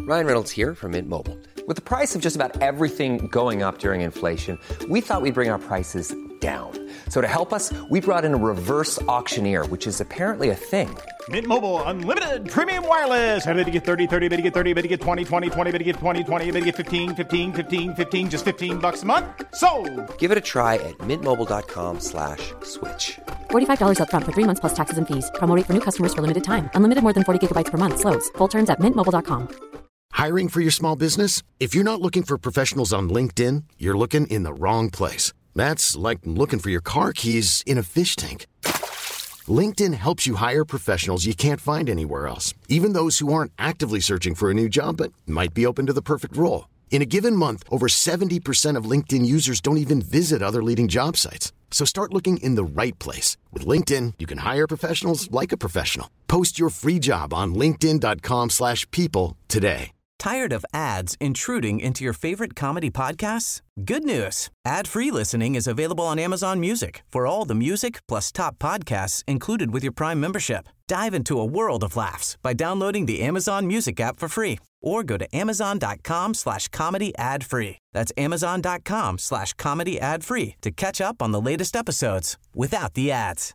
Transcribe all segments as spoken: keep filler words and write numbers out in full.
Ryan Reynolds here from Mint Mobile. With the price of just about everything going up during inflation, we thought we'd bring our prices down. So to help us, we brought in a reverse auctioneer, which is apparently a thing. Mint Mobile Unlimited Premium Wireless. How to get thirty, thirty, how to get thirty, how to get twenty, twenty, twenty, how to get twenty, twenty, how to get fifteen, fifteen, fifteen, fifteen, just fifteen bucks a month? Sold! Give it a try at mintmobile.com slash switch. forty-five dollars up front for three months plus taxes and fees. Promo rate for new customers for limited time. Unlimited more than forty gigabytes per month. Slows full terms at mint mobile dot com. Hiring for your small business? If you're not looking for professionals on LinkedIn, you're looking in the wrong place. That's like looking for your car keys in a fish tank. LinkedIn helps you hire professionals you can't find anywhere else, even those who aren't actively searching for a new job but might be open to the perfect role. In a given month, over seventy percent of LinkedIn users don't even visit other leading job sites. So start looking in the right place. With LinkedIn, you can hire professionals like a professional. Post your free job on linkedin.com slash people today. Tired of ads intruding into your favorite comedy podcasts? Good news. Ad-free listening is available on Amazon Music for all the music plus top podcasts included with your Prime membership. Dive into a world of laughs by downloading the Amazon Music app for free or go to amazon.com slash comedy ad free. That's amazon.com slash comedy ad free to catch up on the latest episodes without the ads.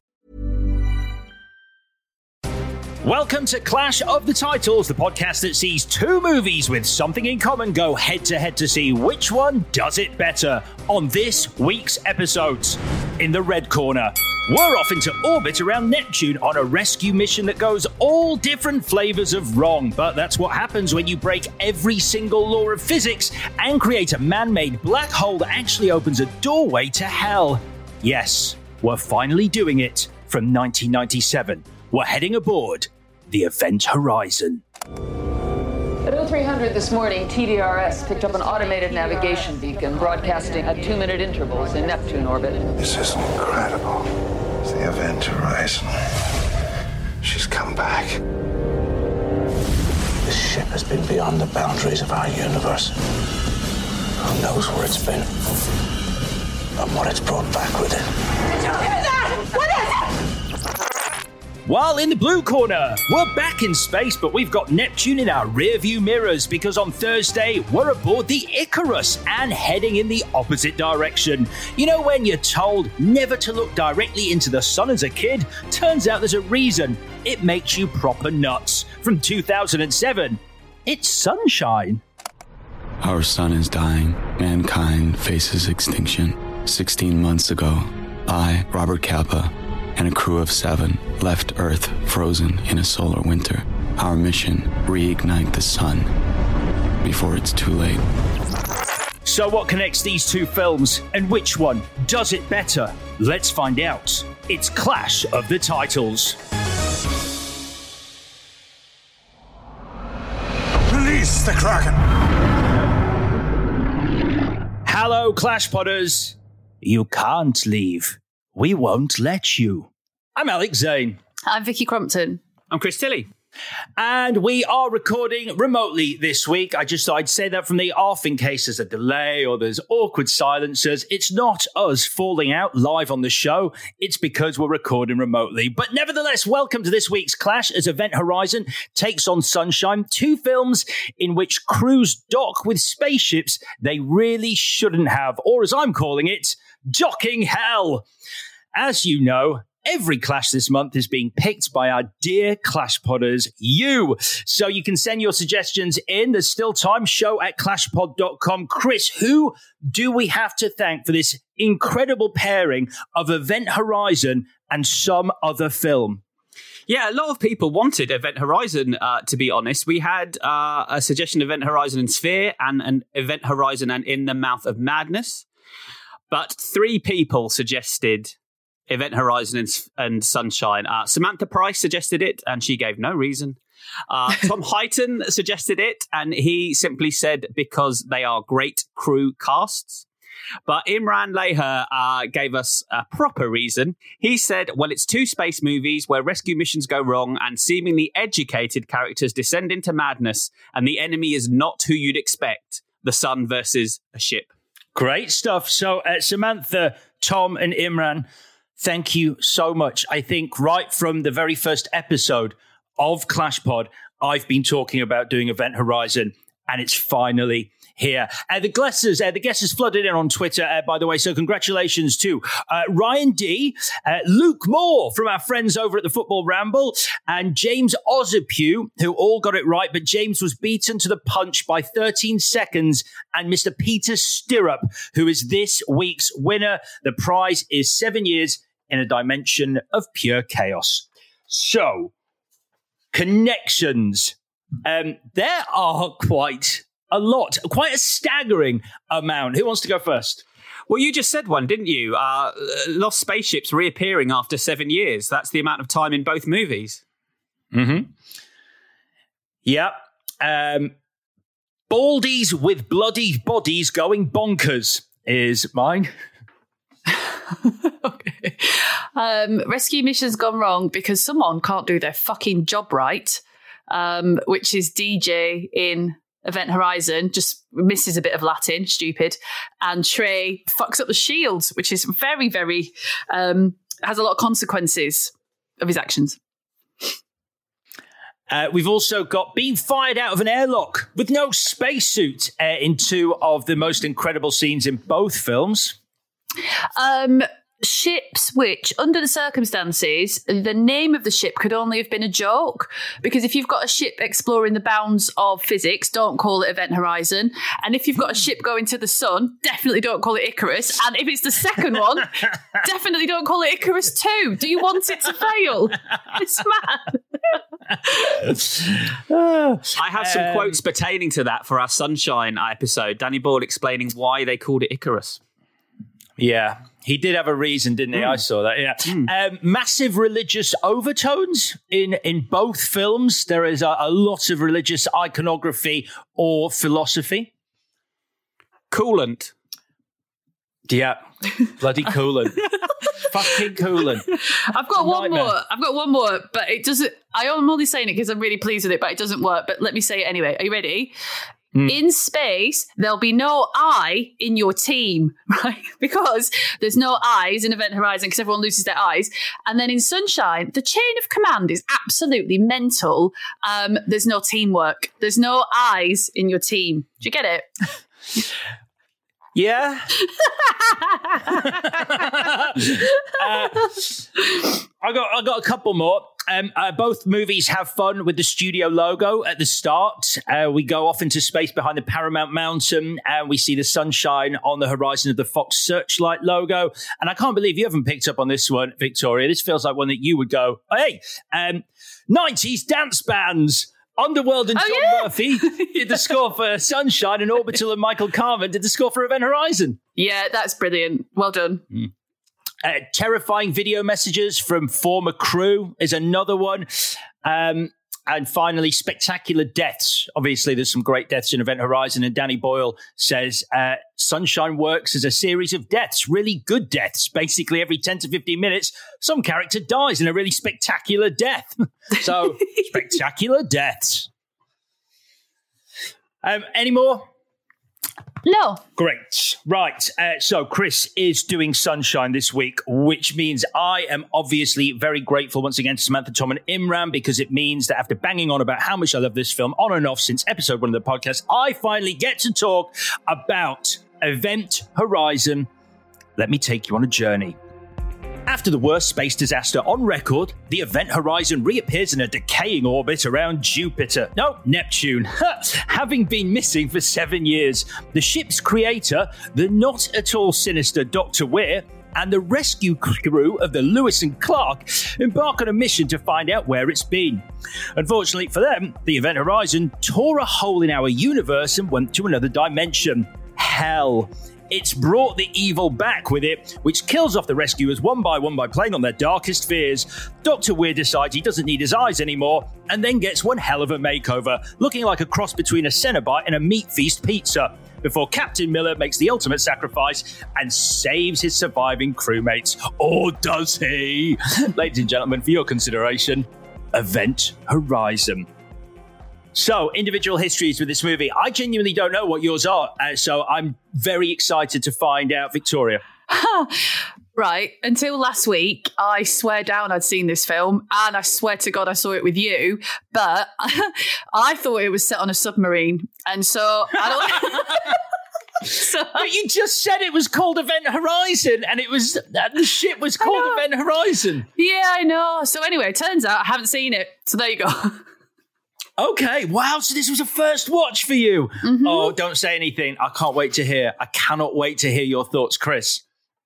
Welcome to Clash of the Titles, the podcast that sees two movies with something in common go head-to-head to see which one does it better. On this week's episodes, in the red corner, we're off into orbit around Neptune on a rescue mission that goes all different flavors of wrong. But that's what happens when you break every single law of physics and create a man-made black hole that actually opens a doorway to hell. Yes, we're finally doing it from nineteen ninety-seven. We're heading aboard the Event Horizon. At oh three hundred this morning, T D R S picked up an automated navigation beacon broadcasting at two-minute intervals in Neptune orbit. This is incredible. It's the Event Horizon. She's come back. This ship has been beyond the boundaries of our universe. Who knows where it's been and what it's brought back with it. Did you hear that? What is it? While in the blue corner, we're back in space, but we've got Neptune in our rearview mirrors because on Thursday, we're aboard the Icarus and heading in the opposite direction. You know when you're told never to look directly into the sun as a kid? Turns out there's a reason. It makes you proper nuts. From two thousand seven, it's Sunshine. Our sun is dying. Mankind faces extinction. sixteen months ago, I, Robert Capa, and a crew of seven left Earth frozen in a solar winter. Our mission, reignite the sun before it's too late. So what connects these two films, and which one does it better? Let's find out. It's Clash of the Titles. Release the Kraken! Hello, Clash Podders. You can't leave. We won't let you. I'm Alex Zane. I'm Vicky Crumpton. I'm Chris Tilley. And we are recording remotely this week. I just thought I'd say that from the off in case there's a delay or there's awkward silences. It's not us falling out live on the show. It's because we're recording remotely. But nevertheless, welcome to this week's Clash as Event Horizon takes on Sunshine, two films in which crews dock with spaceships they really shouldn't have, or as I'm calling it, docking hell. As you know, every Clash this month is being picked by our dear Clash Podders, you. So you can send your suggestions in. There's still time. Show at clash pod dot com. Chris, who do we have to thank for this incredible pairing of Event Horizon and some other film? Yeah, a lot of people wanted Event Horizon, uh, to be honest. We had uh, a suggestion of Event Horizon and Sphere and an Event Horizon and In the Mouth of Madness. But three people suggested Event Horizon and, and Sunshine. Uh, Samantha Price suggested it, and she gave no reason. Uh, Tom Heighton suggested it, and he simply said because they are great crew casts. But Imran Leher uh, gave us a proper reason. He said, well, it's two space movies where rescue missions go wrong and seemingly educated characters descend into madness, and the enemy is not who you'd expect, the sun versus a ship. Great stuff. So, uh, Samantha, Tom, and Imran, thank you so much. I think right from the very first episode of Clash Pod, I've been talking about doing Event Horizon, and it's finally here. Uh, the guesses, uh, the guesses flooded in on Twitter, uh, by the way, so congratulations to uh, Ryan D, uh, Luke Moore from our friends over at the Football Ramble, and James Ozepew, who all got it right, but James was beaten to the punch by thirteen seconds, and Mister Peter Stirrup, who is this week's winner. The prize is seven years in a dimension of pure chaos. So, connections. Um, there are quite a lot, quite a staggering amount. Who wants to go first? Well, you just said one, didn't you? Uh, lost spaceships reappearing after seven years. That's the amount of time in both movies. Mm-hmm. Yep. Um, Baldies with bloody bodies going bonkers is mine. Okay. Um, rescue mission's gone wrong because someone can't do their fucking job right, um, which is D J in Event Horizon, just misses a bit of Latin, stupid. And Trey fucks up the shield, which is very, very, um, has a lot of consequences of his actions. Uh, we've also got being fired out of an airlock with no spacesuit uh, in two of the most incredible scenes in both films. Um, ships which, under the circumstances, the name of the ship could only have been a joke, because if you've got a ship exploring the bounds of physics, don't call it Event Horizon, and if you've got a ship going to the sun, definitely don't call it Icarus, and if it's the second one, definitely don't call it Icarus two. Do you want it to fail? It's mad. I have some um, quotes pertaining to that for our Sunshine episode. Danny Boyle explaining why they called it Icarus. Yeah, he did have a reason, didn't he? Mm. I saw that, yeah. Mm. Um, massive religious overtones in, in both films. There is a, a lot of religious iconography or philosophy. Coolant. Yeah, bloody coolant. Fucking coolant. I've got one nightmare. more. I've got one more, but it doesn't... I'm only saying it because I'm really pleased with it, but it doesn't work. But let me say it anyway. Are you ready? Mm. In space, there'll be no I in your team, right? Because there's no eyes in Event Horizon because everyone loses their eyes. And then in Sunshine, the chain of command is absolutely mental. Um, there's no teamwork. There's no eyes in your team. Do you get it? Yeah. uh, I got I got a couple more. Um, uh, both movies have fun with the studio logo at the start. Uh, we go off into space behind the Paramount Mountain, and we see the sunshine on the horizon of the Fox Searchlight logo. And I can't believe you haven't picked up on this one, Victoria. This feels like one that you would go, hey, um, nineties dance bands. Underworld and oh, John yeah. Murphy did the score for Sunshine, and Orbital and Michael Carmen did the score for Event Horizon. Yeah, that's brilliant. Well done. Mm. Uh, terrifying video messages from former crew is another one. Um, and finally, spectacular deaths. Obviously, there's some great deaths in Event Horizon, and Danny Boyle says uh, Sunshine works as a series of deaths, really good deaths. Basically, every ten to fifteen minutes, some character dies in a really spectacular death. So, spectacular deaths. Um, any more? No. Great. Right. Uh, so Chris is doing Sunshine this week, which means I am obviously very grateful once again to Samantha, Tom and Imran, because it means that after banging on about how much I love this film on and off since episode one of the podcast, I finally get to talk about Event Horizon. Let me take you on a journey. After the worst space disaster on record, the Event Horizon reappears in a decaying orbit around Jupiter. No, Neptune. Having been missing for seven years, the ship's creator, the not at all sinister Doctor Weir, and the rescue crew of the Lewis and Clark embark on a mission to find out where it's been. Unfortunately for them, the Event Horizon tore a hole in our universe and went to another dimension. Hell. It's brought the evil back with it, which kills off the rescuers one by one by playing on their darkest fears. Doctor Weir decides he doesn't need his eyes anymore, and then gets one hell of a makeover, looking like a cross between a Cenobite and a Meat Feast pizza, before Captain Miller makes the ultimate sacrifice and saves his surviving crewmates. Or does he? Ladies and gentlemen, for your consideration, Event Horizon. So, individual histories with this movie. I genuinely don't know what yours are, uh, so I'm very excited to find out. Victoria. right, until last week, I swear down I'd seen this film, and I swear to God I saw it with you, but I thought it was set on a submarine, and so I don't... So, but you just said it was called Event Horizon, and it was the ship was called Event Horizon. Yeah, I know. So anyway, it turns out I haven't seen it. So there you go. Okay, wow. So this was a first watch for you. Mm-hmm. Oh, don't say anything. I can't wait to hear. I cannot wait to hear your thoughts, Chris.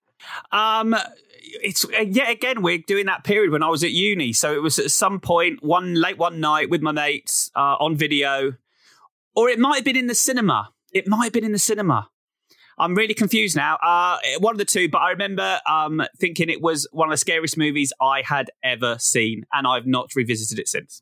Um, it's yet again we're doing that period when I was at uni. So it was at some point one late one night with my mates uh, on video, or it might have been in the cinema. It might have been in the cinema. I'm really confused now. Uh, one of the two, but I remember um, thinking it was one of the scariest movies I had ever seen, and I've not revisited it since.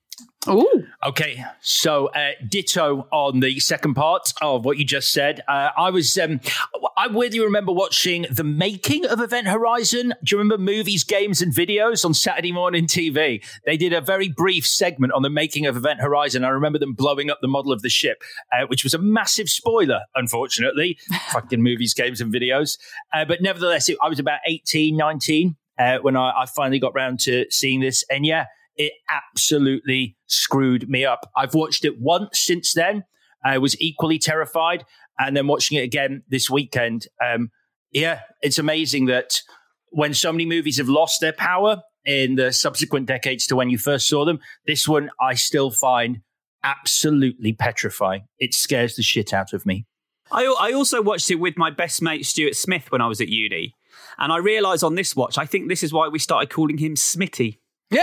Oh, okay. So, uh, ditto on the second part of what you just said. Uh, I was, um, I weirdly remember watching the making of Event Horizon. Do you remember Movies, Games and Videos on Saturday morning T V? They did a very brief segment on the making of Event Horizon. I remember them blowing up the model of the ship, uh, which was a massive spoiler, unfortunately. Fucking Movies, Games and Videos. Uh, but nevertheless, it, I was about eighteen, nineteen uh, when I, I finally got round to seeing this. And yeah, it absolutely screwed me up. I've watched it once since then. I was equally terrified. And then watching it again this weekend. Um, yeah, it's amazing that when so many movies have lost their power in the subsequent decades to when you first saw them, this one I still find absolutely petrifying. It scares the shit out of me. I, I also watched it with my best mate, Stuart Smith, when I was at uni. And I realised on this watch, I think this is why we started calling him Smitty.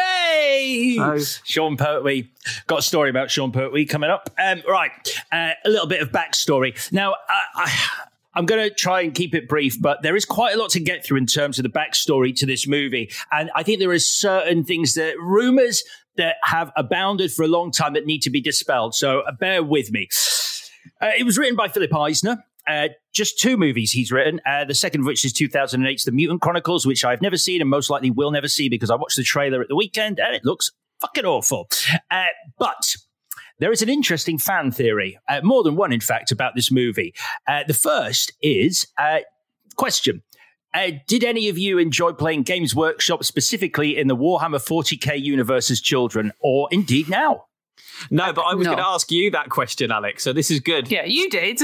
Yay! Oh. Sean Pertwee. Got a story about Sean Pertwee coming up. Um, right, uh, a little bit of backstory. Now, I, I, I'm going to try and keep it brief, but there is quite a lot to get through in terms of the backstory to this movie. And I think there are certain things that, rumours that have abounded for a long time that need to be dispelled. So uh, bear with me. Uh, it was written by Philip Eisner. Uh, just two movies he's written, uh, the second of which is two thousand eight's The Mutant Chronicles, which I've never seen and most likely will never see because I watched the trailer at the weekend and it looks fucking awful. Uh, but there is an interesting fan theory, uh, more than one, in fact, about this movie. Uh, the first is, uh, question, uh, did any of you enjoy playing Games Workshop, specifically in the Warhammer forty K universe as children, or indeed now? No, but I was No. going to ask you that question, Alex, so this is good. yeah, you did.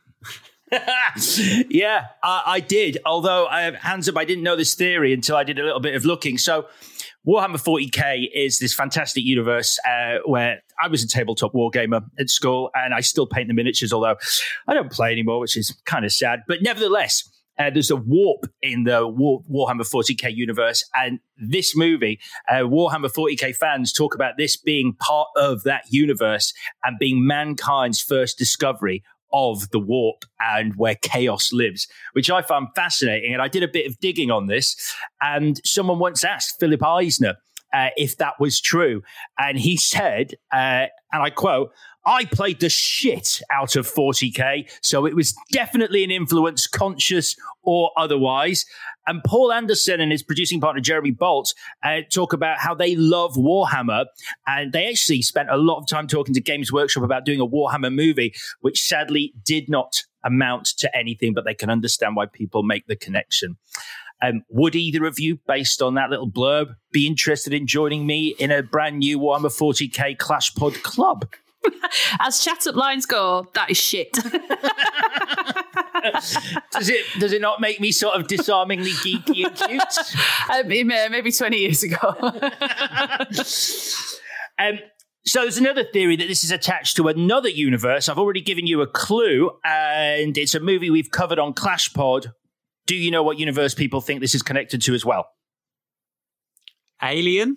yeah, I, I did. Although, uh, hands up, I didn't know this theory until I did a little bit of looking. So Warhammer forty K is this fantastic universe uh, where I was a tabletop wargamer at school and I still paint the miniatures, although I don't play anymore, which is kind of sad. But nevertheless, uh, there's a warp in the War- Warhammer forty K universe. And this movie, uh, Warhammer forty K fans talk about this being part of that universe and being mankind's first discovery of the warp and where chaos lives, which I found fascinating. And I did a bit of digging on this. And someone once asked Philip Eisner uh, if that was true. And he said, uh, and I quote, "I played the shit out of forty K, so it was definitely an influence, conscious or otherwise." And Paul Anderson and his producing partner, Jeremy Bolt, uh, talk about how they love Warhammer. And they actually spent a lot of time talking to Games Workshop about doing a Warhammer movie, which sadly did not amount to anything, but they can understand why people make the connection. Um, would either of you, based on that little blurb, be interested in joining me in a brand new Warhammer forty K Clash Pod club? As chat up lines go, that is shit. does it does it not make me sort of disarmingly geeky and cute? um, maybe twenty years ago. um, so there's another theory that this is attached to another universe. I've already given you a clue, and it's a movie we've covered on Clash Pod. Do you know what universe people think this is connected to as well? Alien?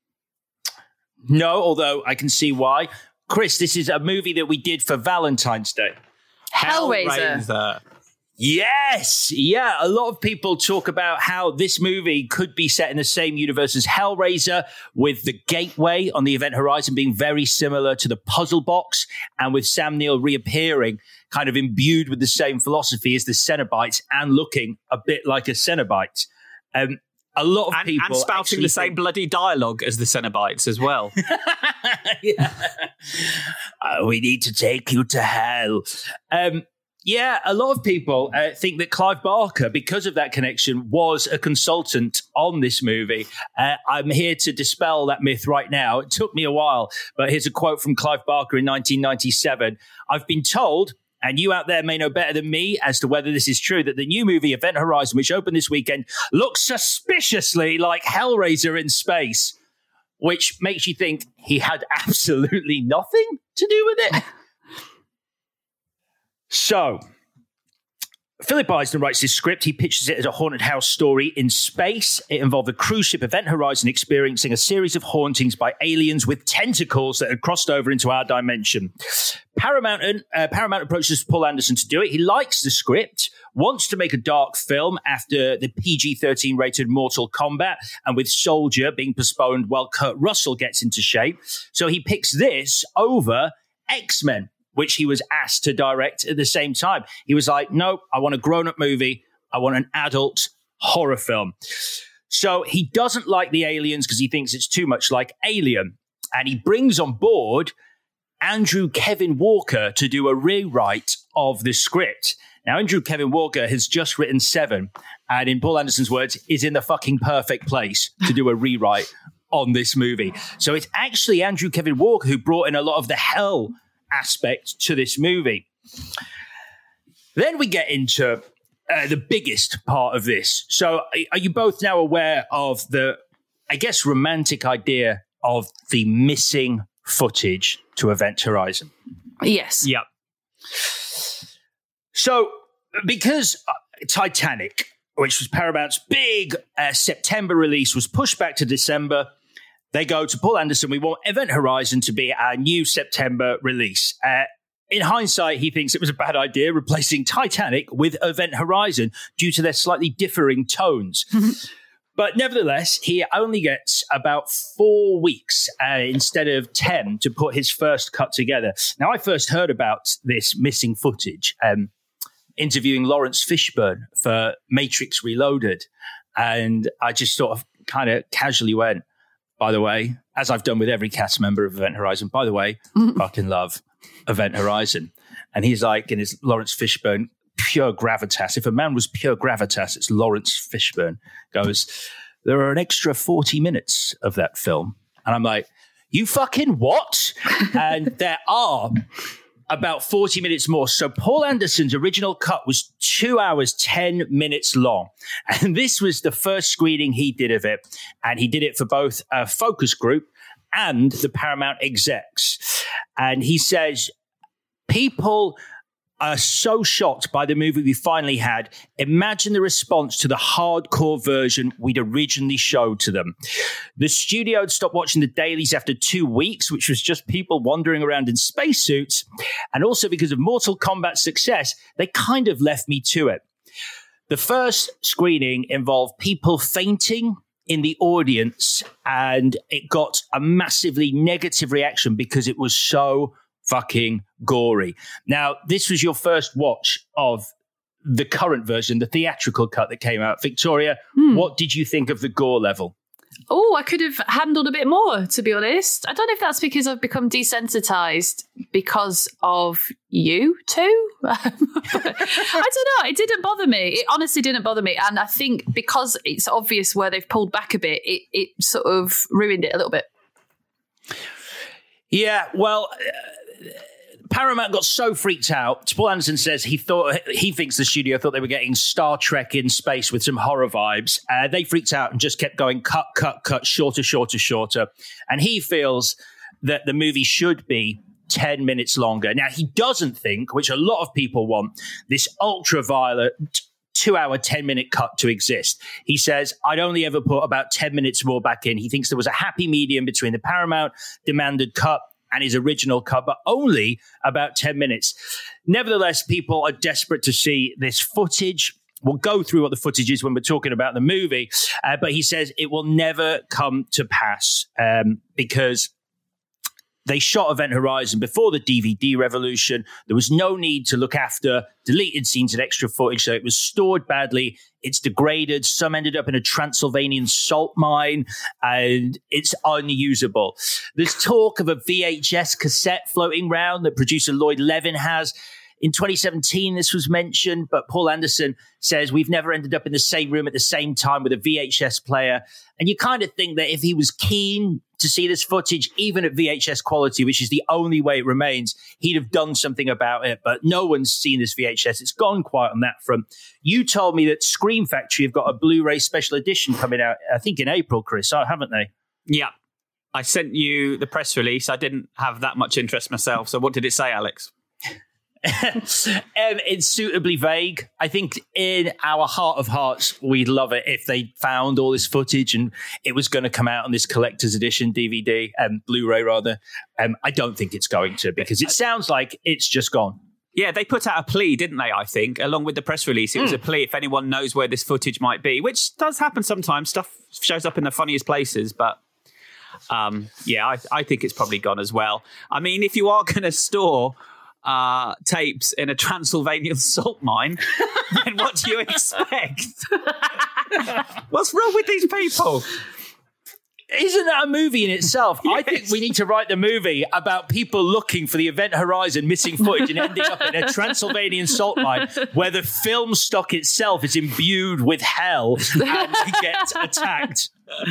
No, although I can see why. Chris, this is a movie that we did for Valentine's Day. Hellraiser. Hellraiser. Yes. Yeah. A lot of people talk about how this movie could be set in the same universe as Hellraiser, with the gateway on the Event Horizon being very similar to the puzzle box, and with Sam Neill reappearing kind of imbued with the same philosophy as the Cenobites and looking a bit like a Cenobite. Um, a lot of and, people and spouting the same think- bloody dialogue as the Cenobites as well. yeah. Uh, we need to take you to hell. Um, Yeah, a lot of people uh, think that Clive Barker, because of that connection, was a consultant on this movie. Uh, I'm here to dispel that myth right now. It took me a while, but here's a quote from Clive Barker in nineteen ninety-seven. I've been told, and you out there may know better than me as to whether this is true, that the new movie Event Horizon, which opened this weekend, looks suspiciously like Hellraiser in space, which makes you think he had absolutely nothing to do with it. So, Philip Eisner writes this script. He pitches it as a haunted house story in space. It involved a cruise ship, Event Horizon, experiencing a series of hauntings by aliens with tentacles that had crossed over into our dimension. Paramount, uh, Paramount approaches Paul Anderson to do it. He likes the script, wants to make a dark film after the P G thirteen rated Mortal Kombat, and with Soldier being postponed while Kurt Russell gets into shape. So he picks this over X-Men, which he was asked to direct at the same time. He was like, nope, I want a grown-up movie. I want an adult horror film. So he doesn't like the aliens because he thinks it's too much like Alien. And he brings on board Andrew Kevin Walker to do a rewrite of the script. Now, Andrew Kevin Walker has just written Seven, and in Paul Anderson's words, is in the fucking perfect place to do a rewrite on this movie. So it's actually Andrew Kevin Walker who brought in a lot of the hell aspect to this movie. Then we get into uh, the biggest part of this. So are you both now aware of the, I guess, romantic idea of the missing footage to Event Horizon? Yes. Yep. So because Titanic, which was Paramount's big uh, September release, was pushed back to December, they go to Paul Anderson, we want Event Horizon to be our new September release. Uh, in hindsight, he thinks it was a bad idea replacing Titanic with Event Horizon due to their slightly differing tones. But nevertheless, he only gets about four weeks uh, instead of ten to put his first cut together. Now, I first heard about this missing footage um, interviewing Lawrence Fishburne for Matrix Reloaded. And I just sort of kind of casually went, by the way, as I've done with every cast member of Event Horizon, by the way, fucking love Event Horizon. And he's like, in his Lawrence Fishburne, pure gravitas. If a man was pure gravitas, it's Lawrence Fishburne. Goes, there are an extra forty minutes of that film. And I'm like, you fucking what? And there are about forty minutes more. So Paul Anderson's original cut was two hours, ten minutes long. And this was the first screening he did of it. And he did it for both a focus group and the Paramount execs. And he says, people are so shocked by the movie we finally had. Imagine the response to the hardcore version we'd originally showed to them. The studio had stopped watching the dailies after two weeks, which was just people wandering around in spacesuits. And also because of Mortal Kombat's success, they kind of left me to it. The first screening involved people fainting in the audience, and it got a massively negative reaction because it was so fucking gory. Now, this was your first watch of the current version, the theatrical cut that came out. Victoria, hmm. what did you think of the gore level? Oh, I could have handled a bit more, to be honest. I don't know if that's because I've become desensitized because of you two. I don't know. It didn't bother me. It honestly didn't bother me. And I think because it's obvious where they've pulled back a bit, it, it sort of ruined it a little bit. Yeah, well, uh, Paramount got so freaked out. Paul Anderson says he thought he thinks the studio thought they were getting Star Trek in space with some horror vibes. Uh, they freaked out and just kept going cut, cut, cut, shorter, shorter, shorter. And he feels that the movie should be ten minutes longer. Now, he doesn't think, which a lot of people want, this ultraviolet two-hour, ten-minute cut to exist. He says, I'd only ever put about ten minutes more back in. He thinks there was a happy medium between the Paramount demanded cut and his original cut, but only about ten minutes. Nevertheless, people are desperate to see this footage. We'll go through what the footage is when we're talking about the movie, uh, but he says it will never come to pass um, because they shot Event Horizon before the D V D revolution. There was no need to look after deleted scenes and extra footage, so it was stored badly. It's degraded. Some ended up in a Transylvanian salt mine, and it's unusable. There's talk of a V H S cassette floating around that producer Lloyd Levin has. In twenty seventeen, this was mentioned, but Paul Anderson says we've never ended up in the same room at the same time with a V H S player. And you kind of think that if he was keen to see this footage, even at V H S quality, which is the only way it remains, he'd have done something about it. But no one's seen this V H S. It's gone quiet on that front. You told me that Scream Factory have got a Blu-ray special edition coming out, I think in April, Chris, haven't they? Yeah. I sent you the press release. I didn't have that much interest myself. So what did it say, Alex? um, it's suitably vague. I think in our heart of hearts, we'd love it if they found all this footage and it was going to come out on this collector's edition D V D, um, Blu-ray rather. Um, I don't think it's going to, because it sounds like it's just gone. Yeah, they put out a plea, didn't they, I think, along with the press release. It mm. was a plea if anyone knows where this footage might be, which does happen sometimes. Stuff shows up in the funniest places, but um, yeah, I, I think it's probably gone as well. I mean, if you are going to store uh, tapes in a Transylvanian salt mine, then what do you expect? What's wrong with these people? Isn't that a movie in itself? Yes. I think we need to write the movie about people looking for the Event Horizon missing footage and ending up in a Transylvanian salt mine where the film stock itself is imbued with hell and gets attacked.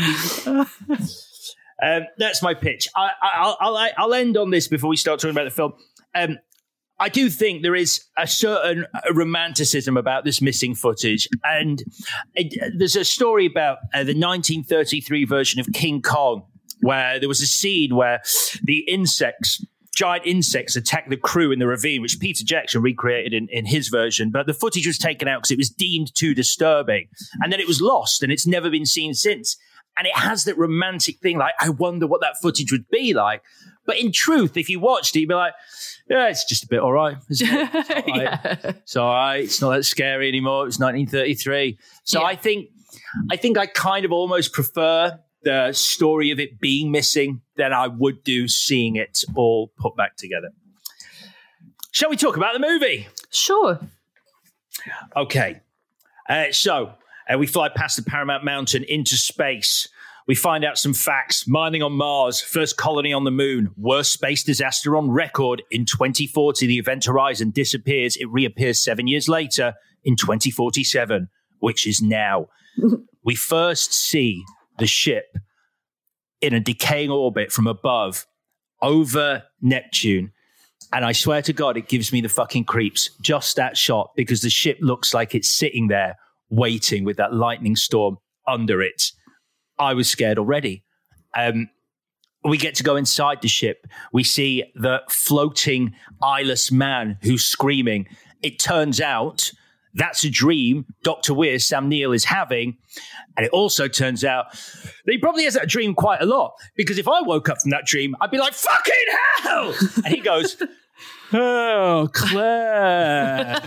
Um, that's my pitch. I, I, I'll, I'll end on this before we start talking about the film. Um, I do think there is a certain romanticism about this missing footage. And it, there's a story about uh, the nineteen thirty-three version of King Kong, where there was a scene where the insects, giant insects, attacked the crew in the ravine, which Peter Jackson recreated in, in his version. But the footage was taken out because it was deemed too disturbing. And then it was lost, and it's never been seen since. And it has that romantic thing, like, I wonder what that footage would be like. But in truth, if you watched it, you'd be like, yeah, it's just a bit all right, isn't it? It's all right. Yeah. It's all right. It's not that scary anymore. It's nineteen thirty-three. So yeah. I think I think I kind of almost prefer the story of it being missing than I would do seeing it all put back together. Shall we talk about the movie? Sure. Okay. Uh, so... Uh, we fly past the Paramount Mountain into space. We find out some facts. Mining on Mars, first colony on the moon, worst space disaster on record. In twenty forty, the Event Horizon disappears. It reappears seven years later in twenty forty-seven, which is now. We first see the ship in a decaying orbit from above over Neptune. And I swear to God, it gives me the fucking creeps. Just that shot, because the ship looks like it's sitting there waiting with that lightning storm under it. I was scared already. Um, we get to go inside the ship. We see the floating eyeless man who's screaming. It turns out that's a dream Doctor Weir, Sam Neill, is having. And it also turns out that he probably has that dream quite a lot, because if I woke up from that dream, I'd be like, fucking hell! And he goes, oh, Claire.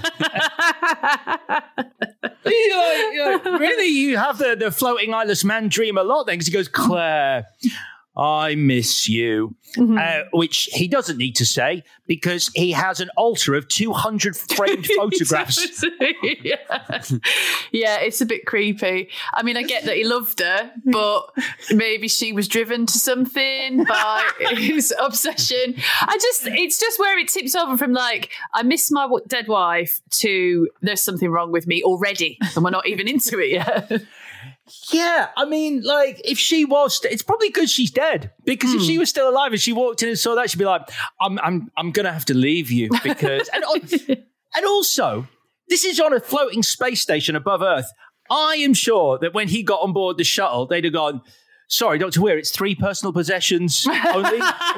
You're like, you're like, really? You have the, the floating eyeless man dream a lot then? Because he goes, Claire, I miss you. Mm-hmm. Uh, which he doesn't need to say, because he has an altar of two hundred framed photographs. yeah. yeah, it's a bit creepy. I mean, I get that he loved her, but maybe she was driven to something by his obsession. I just, it's just where it tips over from like, I miss my dead wife to there's something wrong with me already, and we're not even into it yet. Yeah, I mean, like, if she was, it's probably good she's dead, because mm. if she was still alive and she walked in and saw that, she'd be like, I'm, I'm, I'm gonna have to leave you, because, and, and also, this is on a floating space station above Earth. I am sure that when he got on board the shuttle, they'd have gone, sorry, Doctor Weir, it's three personal possessions only.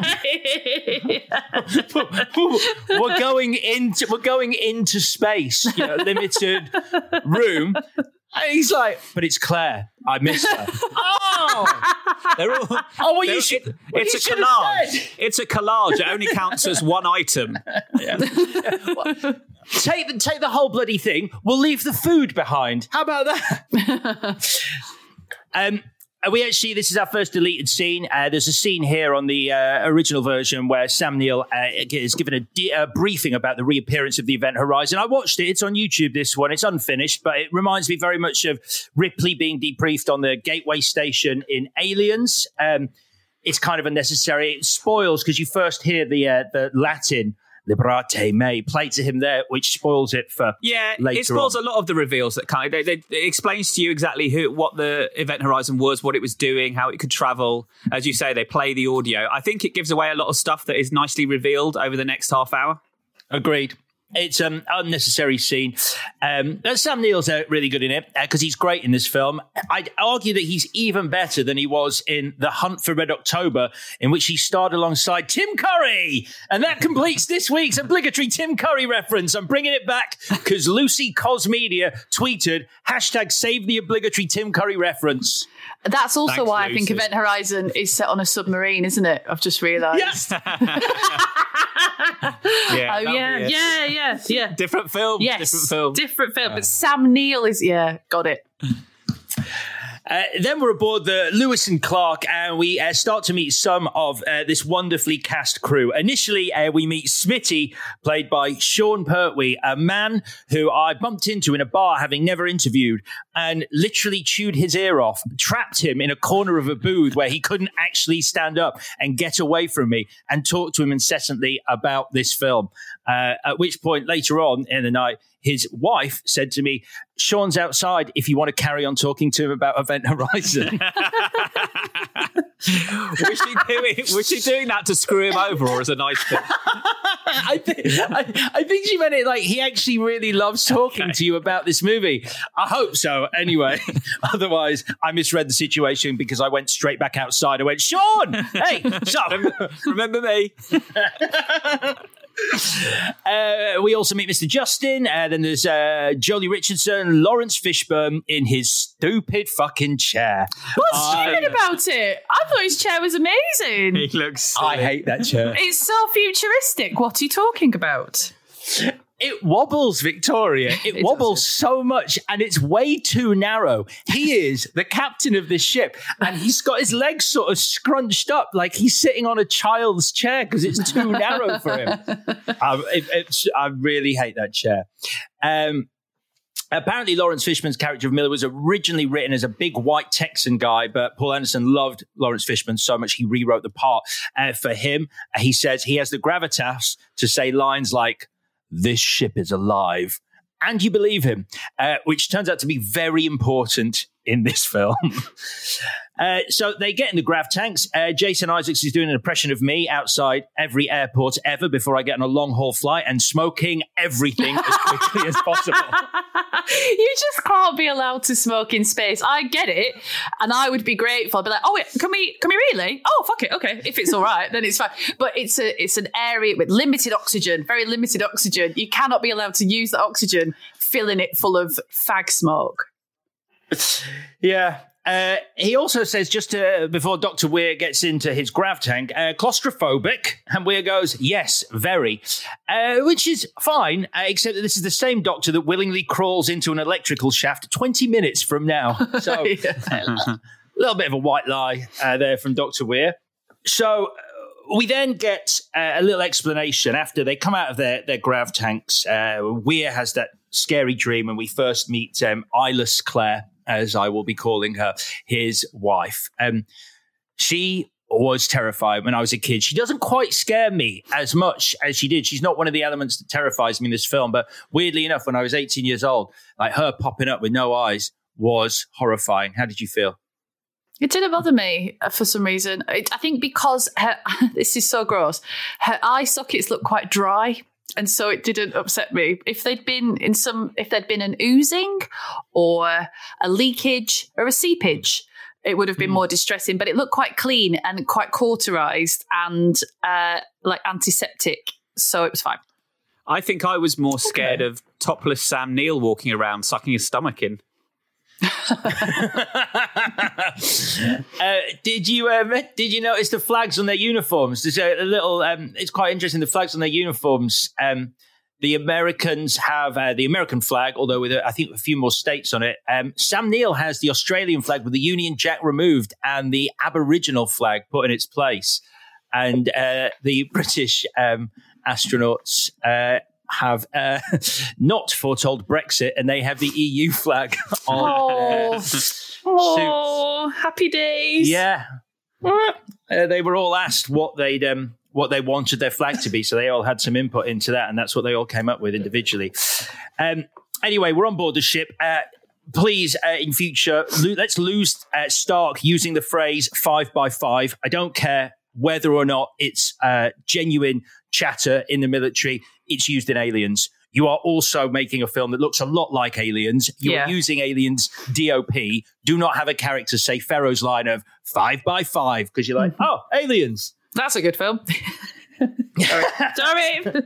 we're going into, we're going into space, you know, limited room. And he's like, but it's Claire. I miss her. oh, they're all. Oh, well, you should. It, well, it's you a collage. It's a collage. It only counts as one item. Yeah. Well, take the take the whole bloody thing. We'll leave the food behind. How about that? um. We actually, this is our first deleted scene. Uh, there's a scene here on the uh, original version where Sam Neill uh, is given a, de- a briefing about the reappearance of the Event Horizon. I watched it. It's on YouTube, this one. It's unfinished, but it reminds me very much of Ripley being debriefed on the Gateway Station in Aliens. Um, it's kind of unnecessary. It spoils because you first hear the uh, the Latin Liberate Me played to him there, which spoils it for yeah, later it spoils on. a lot of the reveals that kind of, they, they, it explains to you exactly who, what the Event Horizon was, what it was doing, how it could travel. As you say, they play the audio. I think it gives away a lot of stuff that is nicely revealed over the next half hour. Agreed. It's an unnecessary scene. Um, Sam Neill's uh, really good in it because uh, he's great in this film. I'd argue that he's even better than he was in The Hunt for Red October, in which he starred alongside Tim Curry. And that completes this week's obligatory Tim Curry reference. I'm bringing it back because Lucy Cosmedia tweeted, hashtag save the obligatory Tim Curry reference. That's also Thanks, why Lucy. I think Event Horizon is set on a submarine, isn't it? I've just realised. Yes. yeah, oh, yeah, yeah, yeah, yeah. Different film. Yes, different film. Different film. Uh, but Sam Neill is, yeah, got it. Uh, then we're aboard the Lewis and Clark, and we uh, start to meet some of uh, this wonderfully cast crew. Initially, uh, we meet Smitty, played by Sean Pertwee, a man who I bumped into in a bar having never interviewed, and literally chewed his ear off, trapped him in a corner of a booth where he couldn't actually stand up and get away from me, and talk to him incessantly about this film. Uh, at which point, later on in the night, his wife said to me, Sean's outside if you want to carry on talking to him about Event Horizon. was, she doing, was she doing that to screw him over or as a nice thing? I, th- I, I think she meant it like he actually really loves talking okay. to you about this movie. I hope so. Anyway, otherwise, I misread the situation because I went straight back outside. I went, Sean, hey, so remember me? Uh, we also meet Mister Justin, and uh, then there's uh, Jolie Richardson, Lawrence Fishburne in his stupid fucking chair. What's stupid uh, about it? I thought his chair was amazing. He looks silly. I hate that chair. It's so futuristic. What are you talking about? It wobbles, Victoria. It, it wobbles doesn't. so much, and it's way too narrow. He is the captain of this ship, and he's got his legs sort of scrunched up like he's sitting on a child's chair because it's too narrow for him. I, it, it's, I really hate that chair. Um, apparently, Lawrence Fishburne's character of Miller was originally written as a big white Texan guy, but Paul Anderson loved Lawrence Fishburne so much he rewrote the part uh, for him. He says he has the gravitas to say lines like, "This ship is alive," and you believe him, uh, which turns out to be very important in this film. uh, so they get in the grav tanks. Uh, Jason Isaacs is doing an impression of me outside every airport ever before I get on a long-haul flight and smoking everything as quickly as possible. You just can't be allowed to smoke in space. I get it, and I would be grateful. I'd be like, "Oh, wait, can we? Can we really? Oh, fuck it. Okay, if it's all right, then it's fine." But it's a it's an area with limited oxygen, very limited oxygen. You cannot be allowed to use the oxygen, filling it full of fag smoke. Yeah. Uh, he also says, just to, before Doctor Weir gets into his grav tank, uh, claustrophobic, and Weir goes, yes, very, uh, which is fine, uh, except that this is the same Doctor that willingly crawls into an electrical shaft twenty minutes from now. So yeah. A little bit of a white lie uh, there from Doctor Weir. So uh, we then get uh, a little explanation after they come out of their, their grav tanks. Uh, Weir has that scary dream, and we first meet um, Eyeless Claire, as I will be calling her, his wife. Um, she was terrified when I was a kid. She doesn't quite scare me as much as she did. She's not one of the elements that terrifies me in this film. But weirdly enough, when I was eighteen years old, like her popping up with no eyes was horrifying. How did you feel? It didn't bother me uh, for some reason. It, I think because her, this is so gross, her eye sockets look quite dry. And so it didn't upset me. If they'd been in some, if there'd been an oozing or a leakage or a seepage, it would have been mm. more distressing. But it looked quite clean and quite cauterized and uh, like antiseptic. So it was fine. I think I was more scared okay. of topless Sam Neill walking around sucking his stomach in. uh, did you um, did you notice the flags on their uniforms? There's a, a little. Um, it's quite interesting. The flags on their uniforms. Um, the Americans have uh, the American flag, although with a, I think a few more states on it. Um, Sam Neill has the Australian flag with the Union Jack removed and the Aboriginal flag put in its place. And uh, the British um, astronauts. Uh, have uh, not foretold Brexit, and they have the E U flag on oh, their suits. Oh, happy days. Yeah. Uh, they were all asked what they'd um, what they wanted their flag to be. So they all had some input into that, and that's what they all came up with individually. Um, anyway, we're on board the ship. Uh, please, uh, in future, lo- let's lose uh, Stark using the phrase five by five. I don't care whether or not it's uh, genuine chatter in the military. It's used in Aliens. You are also making a film that looks a lot like Aliens. You're Yeah. using Aliens D O P. Do not have a character say Pharaoh's line of five by five because you're like, oh, Aliens. That's a good film. Sorry. Sorry.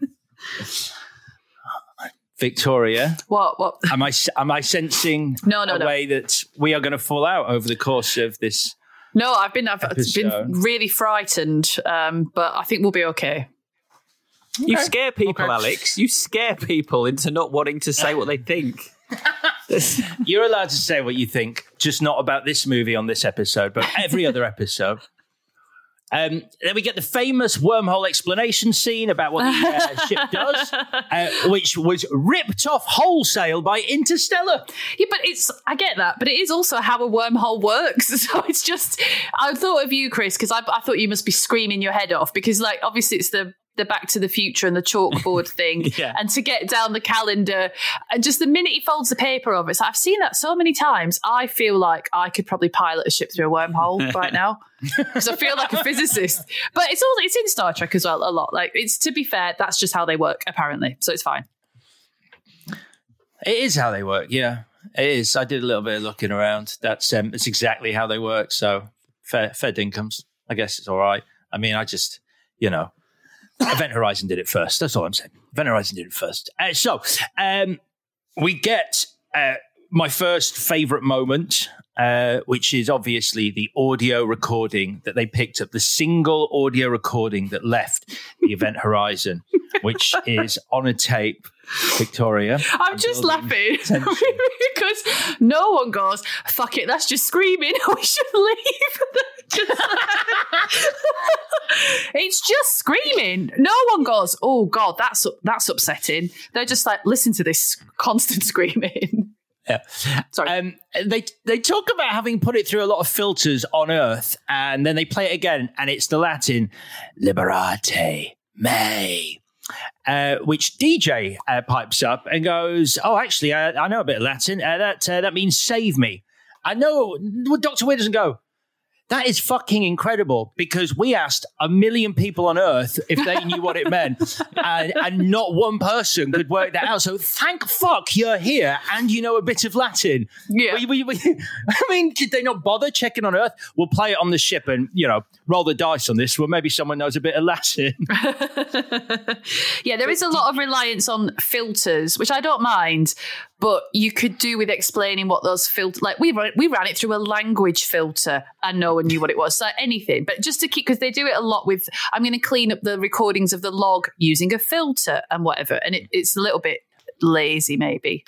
Victoria, What? What? am I am I sensing No, no, a no. way that we are going to fall out over the course of this? No, I've been I've Episode. been really frightened, um, but I think we'll be okay. You scare people, Okay. Alex. You scare people into not wanting to say what they think. You're allowed to say what you think, just not about this movie on this episode, but every other episode. Um, then we get the famous wormhole explanation scene about what the uh, ship does, uh, which was ripped off wholesale by Interstellar. Yeah, but it's I get that, but it is also how a wormhole works. So it's just I thought of you, Chris, because I, I thought you must be screaming your head off because, like, obviously it's the the Back to the Future and the chalkboard thing, Yeah. and to get down the calendar, and just the minute he folds the paper over, it's like, I've seen that so many times. I feel like I could probably pilot a ship through a wormhole right now because I feel like a physicist. But it's all it's in Star Trek as well a lot. Like, it's to be fair, that's just how they work apparently, so it's fine. It is how they work, yeah. It is. I did a little bit of looking around. That's um, it's exactly how they work. So fair, fair dinkum. I guess it's all right. I mean, I just, you know, Event Horizon did it first. That's all I'm saying. Event Horizon did it first. Uh, so um, we get uh, my first favourite moment, uh, which is obviously the audio recording that they picked up, the single audio recording that left the Event Horizon, which is on a tape. Victoria, I'm just laughing because no one goes, fuck it, that's just screaming, we should leave. Just- it's just screaming. No one goes, oh God, that's that's upsetting. They're just like, listen to this constant screaming. Yeah. Sorry. Um, they they talk about having put it through a lot of filters on Earth, and then they play it again, and it's the Latin "Liberate me," uh, which D J uh, pipes up and goes, "Oh, actually, I, I know a bit of Latin. Uh, that uh, that means save me." I know. Doctor Weir doesn't go, that is fucking incredible, because we asked a million people on Earth if they knew what it meant, and, and not one person could work that out. So thank fuck you're here and you know a bit of Latin. Yeah. We, we, we, I mean, did they not bother checking on Earth? We'll play it on the ship and, you know, roll the dice on this. Well, maybe someone knows a bit of Latin. Yeah, there is a lot of reliance on filters, which I don't mind, but you could do with explaining what those filters, like we ran, we ran it through a language filter and no one knew what it was. So anything, but just to keep, because they do it a lot with, I'm going to clean up the recordings of the log using a filter and whatever. And it, it's a little bit lazy, maybe.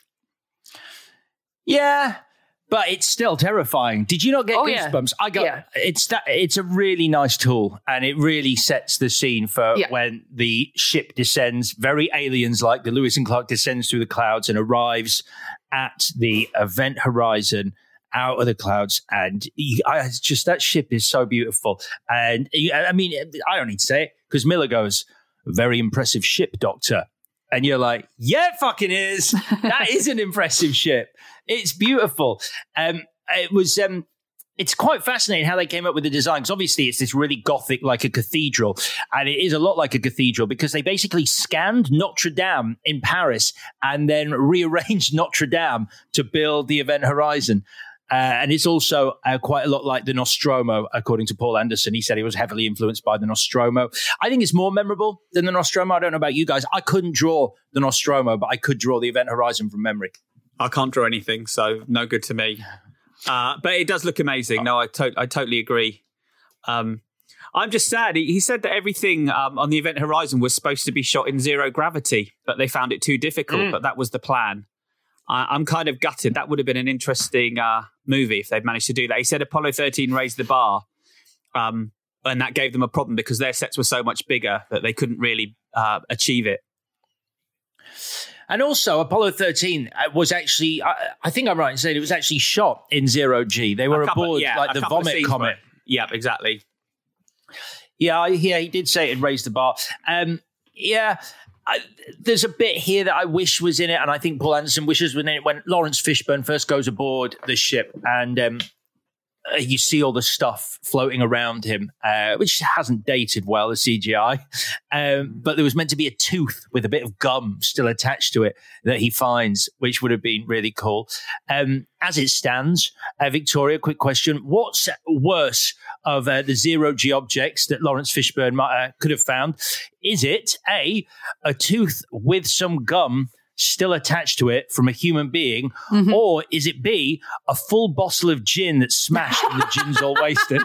Yeah, but it's still terrifying. Did you not get Oh, yeah. goosebumps? I got. Yeah. It's that. It's a really nice tool, and it really sets the scene for Yeah. when the ship descends, very Aliens-like. The Lewis and Clark descends through the clouds and arrives at the Event Horizon, out of the clouds, and you, I, it's just that ship is so beautiful. And I mean, I don't need to say it because Miller goes, "Very impressive ship, Doctor." And you're like, yeah, it fucking is. That is an impressive ship. It's beautiful. Um, it was. Um, it's quite fascinating how they came up with the design, because obviously it's this really gothic, like a cathedral, and it is a lot like a cathedral because they basically scanned Notre Dame in Paris and then rearranged Notre Dame to build the Event Horizon. Uh, and it's also uh, quite a lot like the Nostromo, according to Paul Anderson. He said he was heavily influenced by the Nostromo. I think it's more memorable than the Nostromo. I don't know about you guys. I couldn't draw the Nostromo, but I could draw the Event Horizon from memory. I can't draw anything, so no good to me. Uh, but it does look amazing. No, I, to- I totally agree. Um, I'm just sad. He, he said that everything um, on the Event Horizon was supposed to be shot in zero gravity, but they found it too difficult, mm. but that was the plan. I, I'm kind of gutted. That would have been an interesting uh, movie if they'd managed to do that. He said Apollo thirteen raised the bar, um, and that gave them a problem because their sets were so much bigger that they couldn't really uh, achieve it. And also, Apollo thirteen was actually, I, I think I'm right in saying it was actually shot in zero G. They were couple, aboard yeah, like the Vomit Comet. Yeah, exactly. Yeah, yeah, he did say it had raised the bar. Um, yeah, I, there's a bit here that I wish was in it, and I think Paul Anderson wishes was in it when Lawrence Fishburne first goes aboard the ship, and um, uh, you see all the stuff floating around him, uh, which hasn't dated well, the C G I. Um, but there was meant to be a tooth with a bit of gum still attached to it that he finds, which would have been really cool. Um, as it stands, uh, Victoria, quick question. What's worse of uh, the zero-G objects that Lawrence Fishburne might, uh, could have found? Is it, A, a tooth with some gum still attached to it from a human being, mm-hmm. or is it B, a full bottle of gin that's smashed and the gin's all wasted?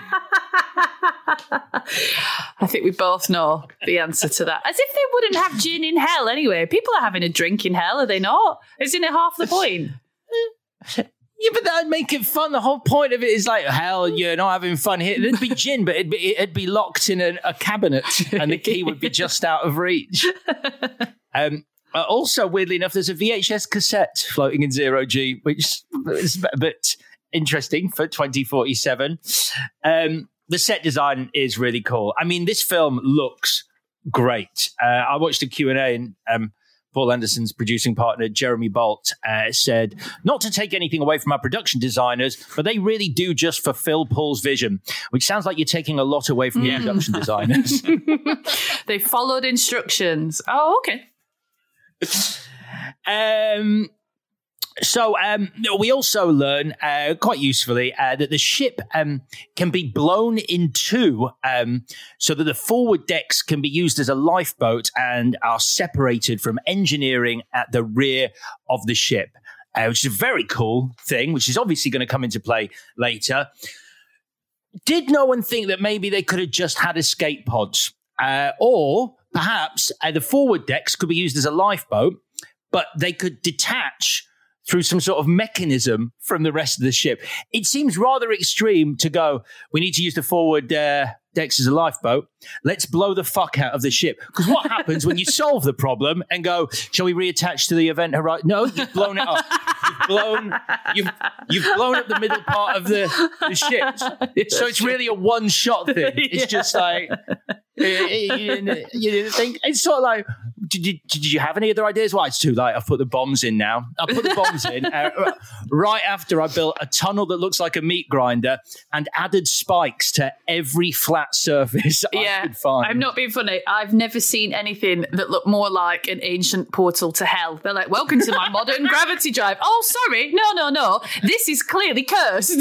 I think we both know the answer to that. As if they wouldn't have gin in hell anyway. People are having a drink in hell, are they not? Isn't it half the point? Yeah, but that'd make it fun. The whole point of it is like, hell, you're not having fun here. It'd be gin, but it'd be, it'd be locked in a, a cabinet and the key would be just out of reach. Um, Uh, also, weirdly enough, there's a V H S cassette floating in zero G, which is a bit interesting for twenty forty-seven. Um, the set design is really cool. I mean, this film looks great. Uh, I watched a Q and A and um, Paul Anderson's producing partner, Jeremy Bolt, uh, said, not to take anything away from our production designers, but they really do just fulfill Paul's vision, which sounds like you're taking a lot away from your production designers. They followed instructions. Oh, okay. Um, so um, we also learn uh, quite usefully uh, that the ship um, can be blown in two um, so that the forward decks can be used as a lifeboat and are separated from engineering at the rear of the ship, uh, which is a very cool thing, which is obviously going to come into play later. Did no one think that maybe they could have just had escape pods? Uh, or perhaps uh, the forward decks could be used as a lifeboat, but they could detach through some sort of mechanism from the rest of the ship. It seems rather extreme to go, we need to use the forward uh, decks as a lifeboat. Let's blow the fuck out of the ship. Because what happens when you solve the problem and go, shall we reattach to the Event Horizon? No, you've blown it up. You've blown, you've, you've blown up the middle part of the, the ship. So it's really a one-shot thing. It's yeah. just like... you, you, you think it's sort of like, did you, did you have any other ideas? Well, it's too late. I've put the bombs in now. I put the bombs in uh, right after I built a tunnel that looks like a meat grinder and added spikes to every flat surface yeah, I could find. I'm not being funny. I've never seen anything that looked more like an ancient portal to hell. They're like, welcome to my modern gravity drive. Oh, sorry. No, no, no. This is clearly cursed.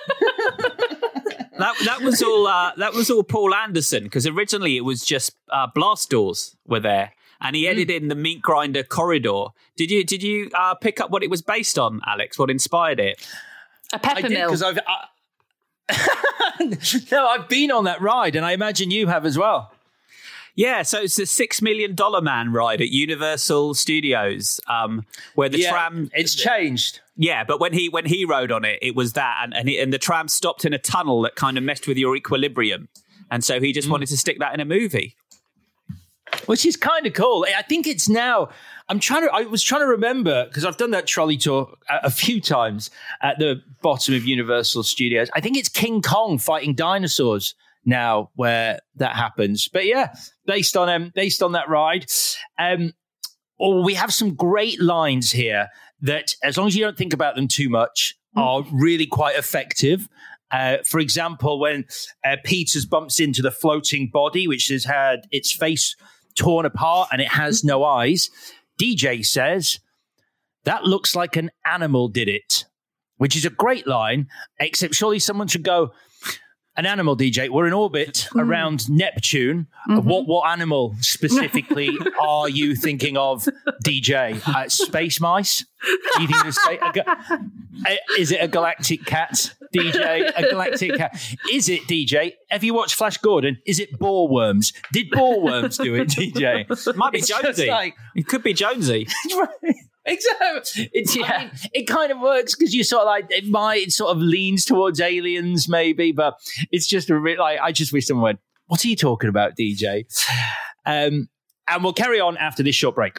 That that was all. Uh, that was all Paul Anderson, because originally it was just uh, blast doors were there, and he edited mm. in the meat grinder corridor. Did you did you uh, pick up what it was based on, Alex? What inspired it? A pepper I mill. Because I've I... no, I've been on that ride, and I imagine you have as well. Yeah, so it's the Six Million Dollar Man ride at Universal Studios, um, where the yeah, tram. It's changed. Yeah, but when he when he rode on it, it was that, and and, he, and the tram stopped in a tunnel that kind of messed with your equilibrium, and so he just mm. wanted to stick that in a movie, which is kind of cool. I think it's now. I'm trying to. I was trying to remember because I've done that trolley tour a, a few times at the bottom of Universal Studios. I think it's King Kong fighting dinosaurs now where that happens. But yeah, based on um, based on that ride, um, oh, we have some great lines here that, as long as you don't think about them too much, are really quite effective. Uh, for example, when uh, Peters bumps into the floating body, which has had its face torn apart and it has no eyes, D J says, "That looks like an animal did it," which is a great line, except surely someone should go, an animal, D J. We're in orbit mm. around Neptune. Mm-hmm. What what animal specifically are you thinking of, D J? Uh, space mice? You think space, a ga- is it a galactic cat, D J? A galactic cat? Is it, D J? Have you watched Flash Gordon? Is it boar worms? Did boar worms do it, D J? It might be it's Jonesy. Like, it could be Jonesy. Exactly. It's, yeah. I mean, it kind of works because you sort of like, it might, it sort of leans towards aliens maybe, but it's just a bit like, I just wish someone went, what are you talking about, D J? Um, and we'll carry on after this short break.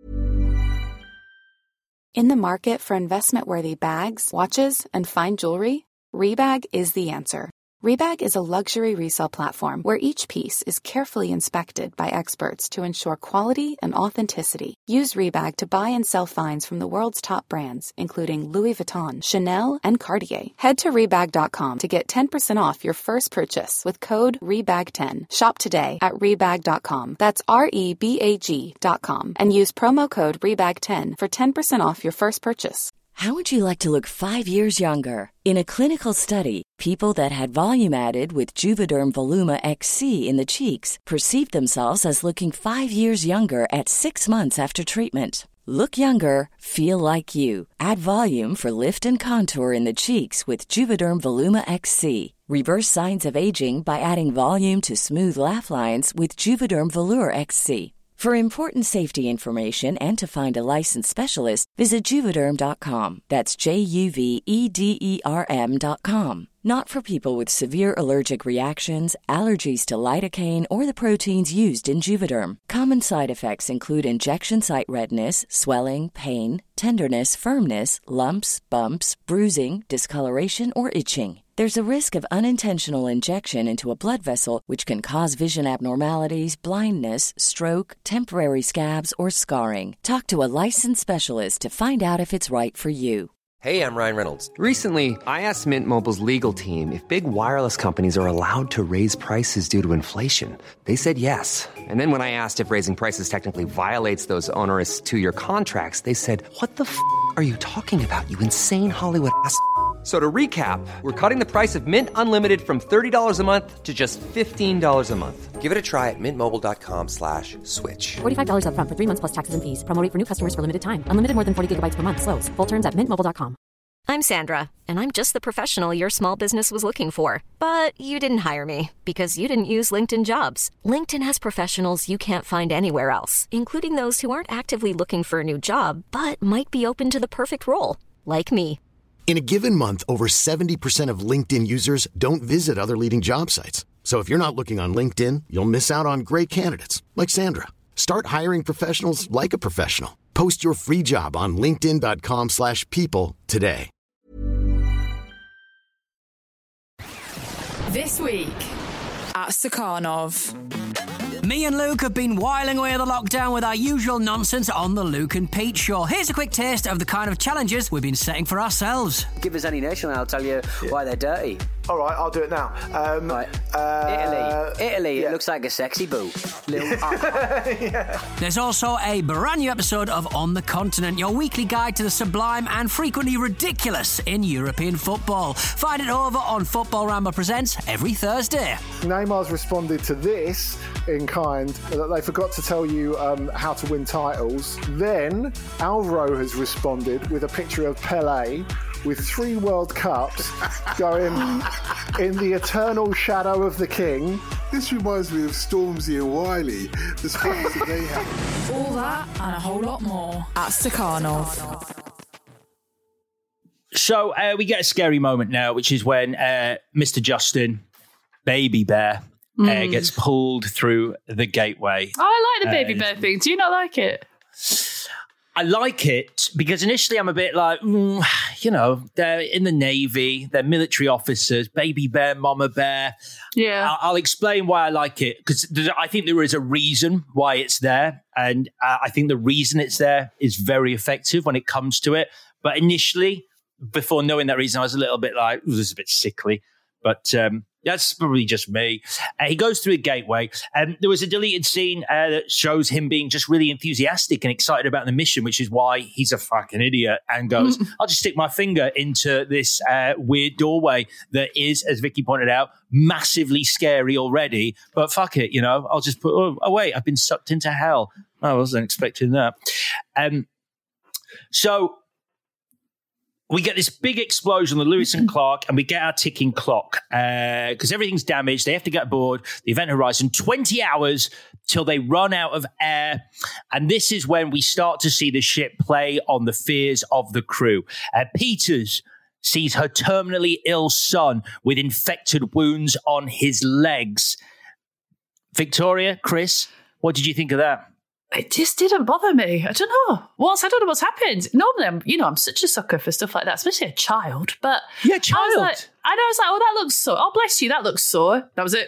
In the market for investment-worthy bags, watches, and fine jewelry, Rebag is the answer. Rebag is a luxury resale platform where each piece is carefully inspected by experts to ensure quality and authenticity. Use Rebag to buy and sell finds from the world's top brands, including Louis Vuitton, Chanel, and Cartier. Head to Rebag dot com to get ten percent off your first purchase with code Rebag ten. Shop today at Rebag dot com. That's R E B A G dot com. And use promo code Rebag ten for ten percent off your first purchase. How would you like to look five years younger? In a clinical study, people that had volume added with Juvederm Voluma X C in the cheeks perceived themselves as looking five years younger at six months after treatment. Look younger, feel like you. Add volume for lift and contour in the cheeks with Juvederm Voluma X C. Reverse signs of aging by adding volume to smooth laugh lines with Juvederm Volure X C. For important safety information and to find a licensed specialist, visit Juvederm dot com. That's J U V E D E R M dot com. Not for people with severe allergic reactions, allergies to lidocaine, or the proteins used in Juvederm. Common side effects include injection site redness, swelling, pain, tenderness, firmness, lumps, bumps, bruising, discoloration, or itching. There's a risk of unintentional injection into a blood vessel, which can cause vision abnormalities, blindness, stroke, temporary scabs, or scarring. Talk to a licensed specialist to find out if it's right for you. Hey, I'm Ryan Reynolds. Recently, I asked Mint Mobile's legal team if big wireless companies are allowed to raise prices due to inflation. They said yes. And then when I asked if raising prices technically violates those onerous two-year contracts, they said, what the f*** are you talking about, you insane Hollywood ass f- So to recap, we're cutting the price of Mint Unlimited from thirty dollars a month to just fifteen dollars a month. Give it a try at mintmobile.com slash switch. forty-five dollars up front for three months plus taxes and fees. Promo rate for new customers for limited time. Unlimited more than forty gigabytes per month. Slows full terms at mint mobile dot com. I'm Sandra, and I'm just the professional your small business was looking for. But you didn't hire me because you didn't use LinkedIn Jobs. LinkedIn has professionals you can't find anywhere else, including those who aren't actively looking for a new job, but might be open to the perfect role, like me. In a given month, over seventy percent of LinkedIn users don't visit other leading job sites. So if you're not looking on LinkedIn, you'll miss out on great candidates like Sandra. Start hiring professionals like a professional. Post your free job on linkedin.com slash people today. This week at Stakhanov. Me and Luke have been whiling away the lockdown with our usual nonsense on the Luke and Pete show. Here's a quick taste of the kind of challenges we've been setting for ourselves. Give us any nation and I'll tell you yeah. why they're dirty. All right, I'll do it now. Um, right. uh, Italy. Italy, yeah. It looks like a sexy boot. Little yeah. There's also a brand new episode of On the Continent, your weekly guide to the sublime and frequently ridiculous in European football. Find it over on Football Ramble Presents every Thursday. Neymar's responded to this in kind, that they forgot to tell you um, how to win titles. Then Alvaro has responded with a picture of Pelé with three World Cups going in the eternal shadow of the king. This reminds me of Stormzy and Wiley, the spots that they have. All that and a whole lot more at Stakhanov. So uh, we get a scary moment now, which is when uh, Mister Justin, Baby Bear, mm. uh, gets pulled through the gateway. Oh, I like the Baby uh, Bear thing. Do you not like it? I like it because initially I'm a bit like, mm, you know, they're in the Navy, they're military officers, Baby Bear, Mama Bear. Yeah. I'll, I'll explain why I like it because I think there is a reason why it's there. And uh, I think the reason it's there is very effective when it comes to it. But initially, before knowing that reason, I was a little bit like, this is a bit sickly. But um, that's probably just me. Uh, he goes through a gateway. And there was a deleted scene uh, that shows him being just really enthusiastic and excited about the mission, which is why he's a fucking idiot and goes, I'll just stick my finger into this uh, weird doorway that is, as Vicky pointed out, massively scary already. But fuck it, you know, I'll just put, oh, oh wait, I've been sucked into hell. I wasn't expecting that. Um, so... We get this big explosion on the Lewis and Clark, and we get our ticking clock because uh, everything's damaged. They have to get aboard the Event Horizon. twenty hours till they run out of air. And this is when we start to see the ship play on the fears of the crew. Uh, Peters sees her terminally ill son with infected wounds on his legs. Victoria, Chris, what did you think of that? It just didn't bother me. I don't know. What's I don't know what's happened. Normally, I'm you know I'm such a sucker for stuff like that, especially a child. But yeah, child. I was like, I was like, oh, that looks sore. Oh, bless you, that looks sore. That was it.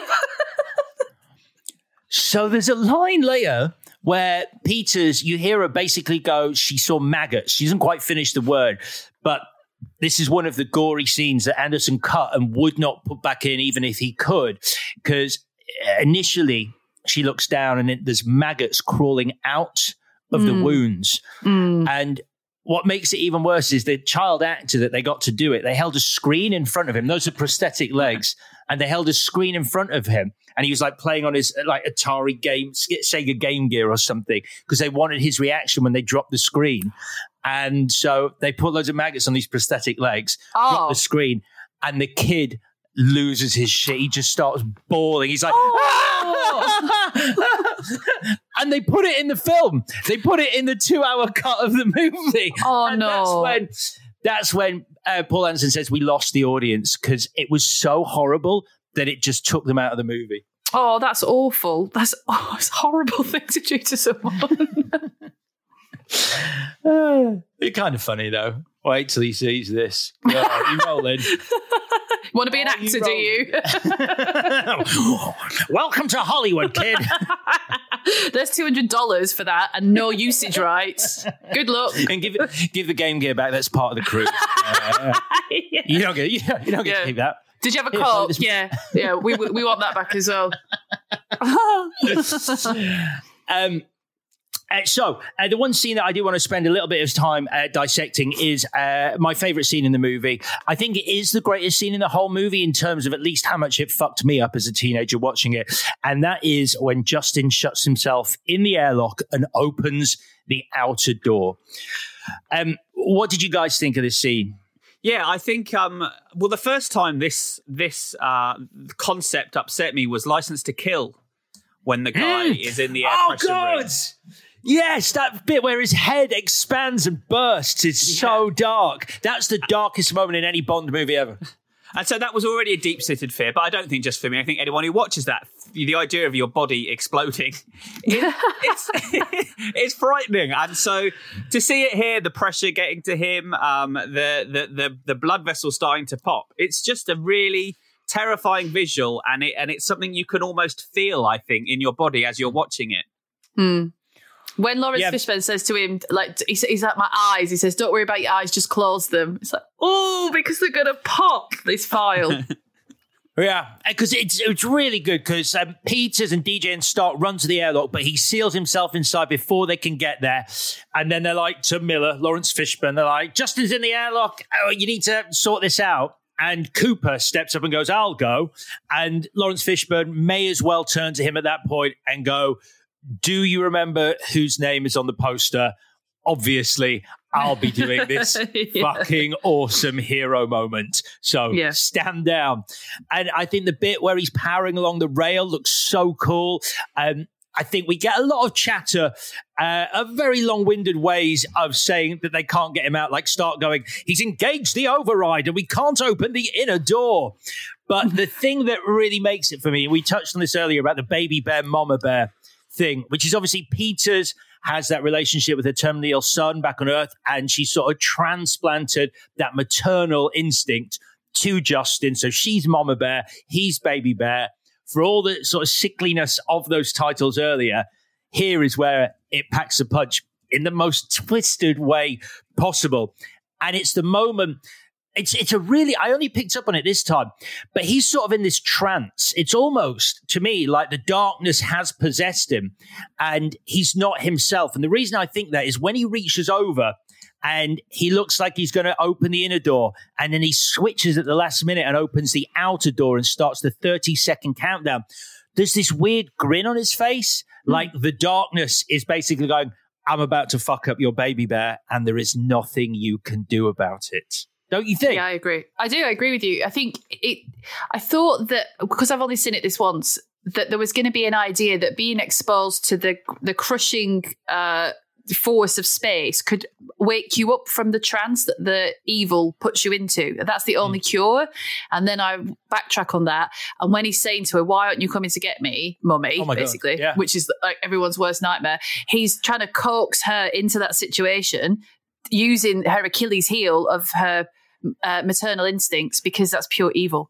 So there's a line later where Peters, you hear her basically go, she saw maggots. She doesn't quite finish the word, but this is one of the gory scenes that Anderson cut and would not put back in even if he could, because initially she looks down and it, there's maggots crawling out of mm. the wounds. Mm. And what makes it even worse is the child actor that they got to do it, they held a screen in front of him. Those are prosthetic legs. And they held a screen in front of him. And he was like playing on his like Atari game, Sega Game Gear or something, because they wanted his reaction when they dropped the screen. And so they put loads of maggots on these prosthetic legs, oh. drop the screen, and the kid loses his shit. He just starts bawling. He's like, oh. And they put it in the film. They put it in the two-hour cut of the movie. Oh, and no. That's when, that's when uh, Paul Anderson says we lost the audience because it was so horrible that it just took them out of the movie. Oh, that's awful. That's oh, it's a horrible thing to do to someone. uh, it's kind of funny, though. Wait till he sees this. Oh, you rolling. Want to be an actor, you do you? Welcome to Hollywood, kid. There's two hundred dollars for that and no usage rights. Good luck. And give give the Game Gear back. That's part of the crew. Uh, yeah. You don't get, you don't, you don't get yeah. to keep that. Did you have a call? Yeah. Yeah, we we want that back as well. um, uh, so, uh, the one scene that I do want to spend a little bit of time uh, dissecting is uh, my favourite scene in the movie. I think it is the greatest scene in the whole movie in terms of at least how much it fucked me up as a teenager watching it. And that is when Justin shuts himself in the airlock and opens the outer door. Um, what did you guys think of this scene? Yeah, I think, um, well, the first time this this uh, concept upset me was License to Kill, when the guy mm. is in the air oh, pressure God. ring. Yes, that bit where his head expands and bursts is yeah. so dark. That's the darkest moment in any Bond movie ever. And so that was already a deep-seated fear, but I don't think just for me. I think anyone who watches that, the idea of your body exploding, it, it's it's frightening. And so to see it here, the pressure getting to him, um, the, the the the blood vessel starting to pop, it's just a really terrifying visual, and it and it's something you can almost feel, I think, in your body as you're watching it. Hmm. When Lawrence Yeah. Fishburne says to him, like, he's, he's like, my eyes, he says, don't worry about your eyes, just close them. It's like, oh, because they're going to pop this file. Yeah, because it's it's really good because um, Peters and D J and Stark run to the airlock, but he seals himself inside before they can get there. And then they're like to Miller, Lawrence Fishburne, they're like, Justin's in the airlock, oh, you need to sort this out. And Cooper steps up and goes, I'll go. And Lawrence Fishburne may as well turn to him at that point and go, do you remember whose name is on the poster? Obviously, I'll be doing this yeah. fucking awesome hero moment. So yeah. stand down. And I think the bit where he's powering along the rail looks so cool. Um, I think we get a lot of chatter, uh, of very long-winded ways of saying that they can't get him out, like Stark going, he's engaged the override and we can't open the inner door. But the thing that really makes it for me, we touched on this earlier about the baby bear, mama bear thing, which is obviously Peters has that relationship with her terminally ill son back on Earth, and she sort of transplanted that maternal instinct to Justin. So she's Mama Bear, he's Baby Bear. For all the sort of sickliness of those titles earlier, here is where it packs a punch in the most twisted way possible. And it's the moment... It's it's a really, I only picked up on it this time, but he's sort of in this trance. It's almost, to me, like the darkness has possessed him and he's not himself. And the reason I think that is when he reaches over and he looks like he's going to open the inner door and then he switches at the last minute and opens the outer door and starts the thirty second countdown. There's this weird grin on his face, mm. like the darkness is basically going, I'm about to fuck up your baby bear and there is nothing you can do about it. Don't you think? Yeah, I agree. I do. I agree with you. I think it, I thought that because I've only seen it this once, that there was going to be an idea that being exposed to the the crushing uh, force of space could wake you up from the trance that the evil puts you into. That's the only mm. cure. And then I backtrack on that. And when he's saying to her, why aren't you coming to get me, mummy, oh basically, yeah. which is like everyone's worst nightmare, he's trying to coax her into that situation using her Achilles heel of her uh, maternal instincts because that's pure evil.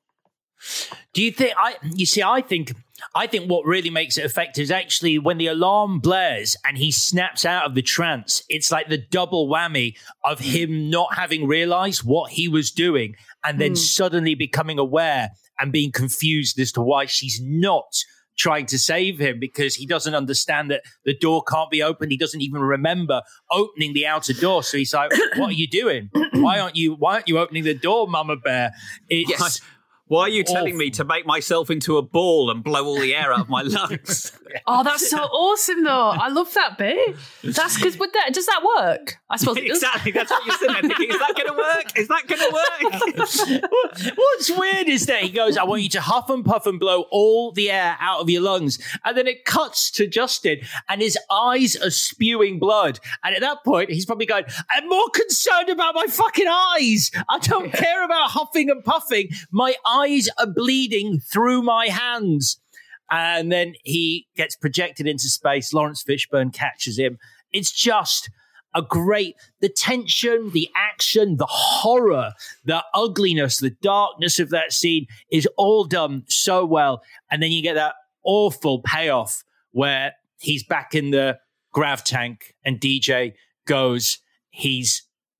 Do you think I you see I think I think what really makes it effective is actually when the alarm blares and he snaps out of the trance. It's like the double whammy of him not having realized what he was doing and then mm. suddenly becoming aware and being confused as to why she's not trying to save him, because he doesn't understand that the door can't be opened. He doesn't even remember opening the outer door. So he's like, what are you doing? Why aren't you why aren't you opening the door, Mama Bear? It's yes. Why are you awful. telling me to make myself into a ball and blow all the air out of my lungs? Oh, that's so awesome, though. I love that bit. That's because would that does that work? I suppose it does. Exactly. That's what you're sitting there thinking. Is that going to work? Is that going to work? What's weird is that he goes, I want you to huff and puff and blow all the air out of your lungs. And then it cuts to Justin and his eyes are spewing blood. And at that point, he's probably going, I'm more concerned about my fucking eyes. I don't care about huffing and puffing. My eyes are bleeding through my hands. And then he gets projected into space. Lawrence Fishburne catches him. It's just a great, the tension, the action, the horror, the ugliness, the darkness of that scene is all done so well. And then you get that awful payoff where he's back in the grav tank and D J goes, he's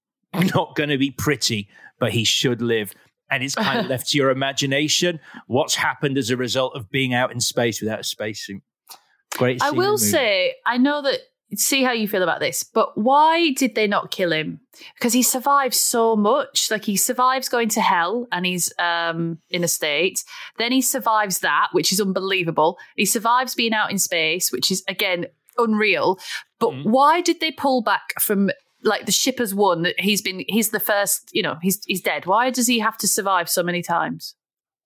not going to be pretty, but he should live. And it's kind of left to your imagination what's happened as a result of being out in space without a spacesuit. Great. I will say, I know that, see how you feel about this, but why did they not kill him? Because he survives so much. Like, he survives going to hell and he's um, in a state. Then he survives that, which is unbelievable. He survives being out in space, which is, again, unreal. But mm. why did they pull back from... like the ship has won, he's been, he's the first, you know, he's he's dead. Why does he have to survive so many times?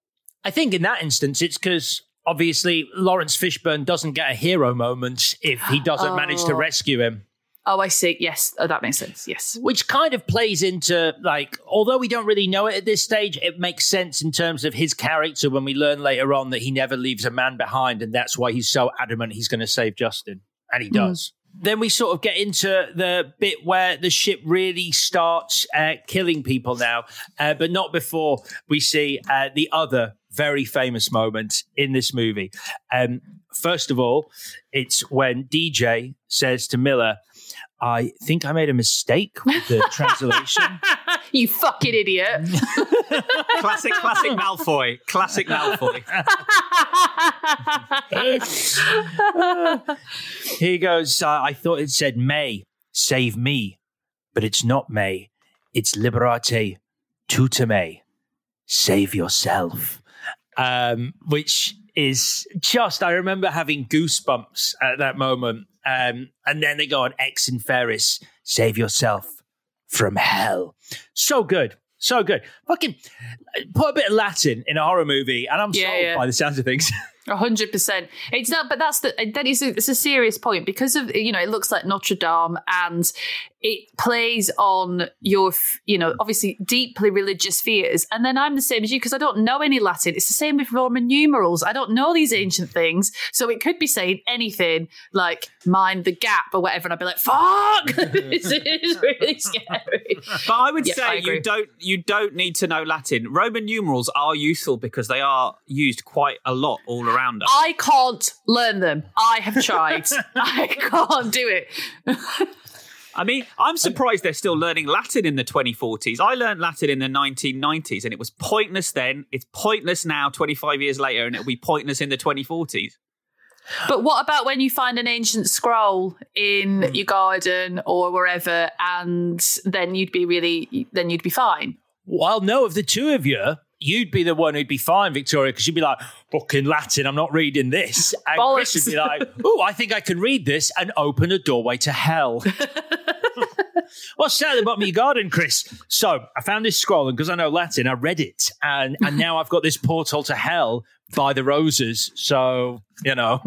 I think in that instance, it's because obviously Lawrence Fishburne doesn't get a hero moment if he doesn't oh. manage to rescue him. Oh, I see. Yes. Oh, that makes sense. Yes. Which kind of plays into, like, although we don't really know it at this stage, it makes sense in terms of his character when we learn later on that he never leaves a man behind. And that's why he's so adamant he's going to save Justin. And he does. Mm. Then we sort of get into the bit where the ship really starts uh, killing people now, uh, but not before we see uh, the other very famous moment in this movie. Um, first of all, it's when D J says to Miller, I think I made a mistake with the translation. You fucking idiot. classic, classic Malfoy. Classic Malfoy. He goes, uh, I thought it said May, save me. But it's not May. It's Liberate Tuta May. Save yourself. Um, which is just, I remember having goosebumps at that moment. Um, and then they go on X and Ferris, save yourself from hell. So good. So good. Fucking put a bit of Latin in a horror movie and I'm yeah, sold yeah. by the sounds of things. A hundred percent. It's not, but that's the, that is a, it's a serious point because of, you know, it looks like Notre Dame and it plays on your, you know, obviously deeply religious fears. And then I'm the same as you because I don't know any Latin. It's the same with Roman numerals. I don't know these ancient things. So it could be saying anything like mind the gap or whatever. And I'd be like, fuck, this is really scary. But I would yeah, say I you don't, you don't need to know Latin. Roman numerals are useful because they are used quite a lot all around. Around us. I can't learn them. I have tried. I can't do it. I mean, I'm surprised they're still learning Latin in the twenty forties. I learned Latin in the nineteen nineties and it was pointless then. It's pointless now, twenty-five years later, and it'll be pointless in the twenty forties. But what about when you find an ancient scroll in mm. your garden or wherever, and then you'd be really, then you'd be fine? Well, no, of the two of you, you'd be the one who'd be fine, Victoria, because you'd be like, fucking Latin, I'm not reading this. And Bollocks. Chris would be like, oh, I think I can read this and open a doorway to hell. What's that at the bottom of your garden, Chris? So I found this scroll, and because I know Latin, I read it. And, and now I've got this portal to hell by the roses. So, you know,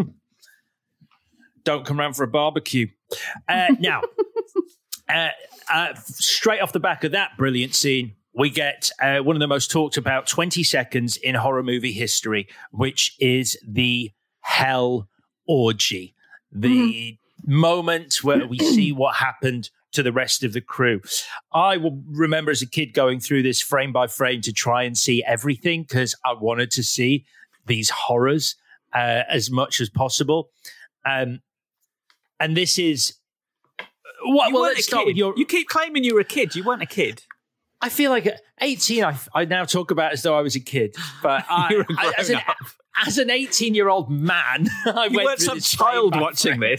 don't come round for a barbecue. Uh, now, uh, uh, straight off the back of that brilliant scene, we get uh, one of the most talked about twenty seconds in horror movie history, which is the hell orgy. The mm-hmm. moment where we see what happened to the rest of the crew. I will remember as a kid going through this frame by frame to try and see everything because I wanted to see these horrors uh, as much as possible. Um, and this is... What, you well, weren't let's a start kid. with your... You keep claiming you were a kid. You weren't a kid. I feel like at eighteen, I, I now talk about it as though I was a kid. But I, I, as, an, as an eighteen-year-old man, I you went weren't through some this child frame by watching frame.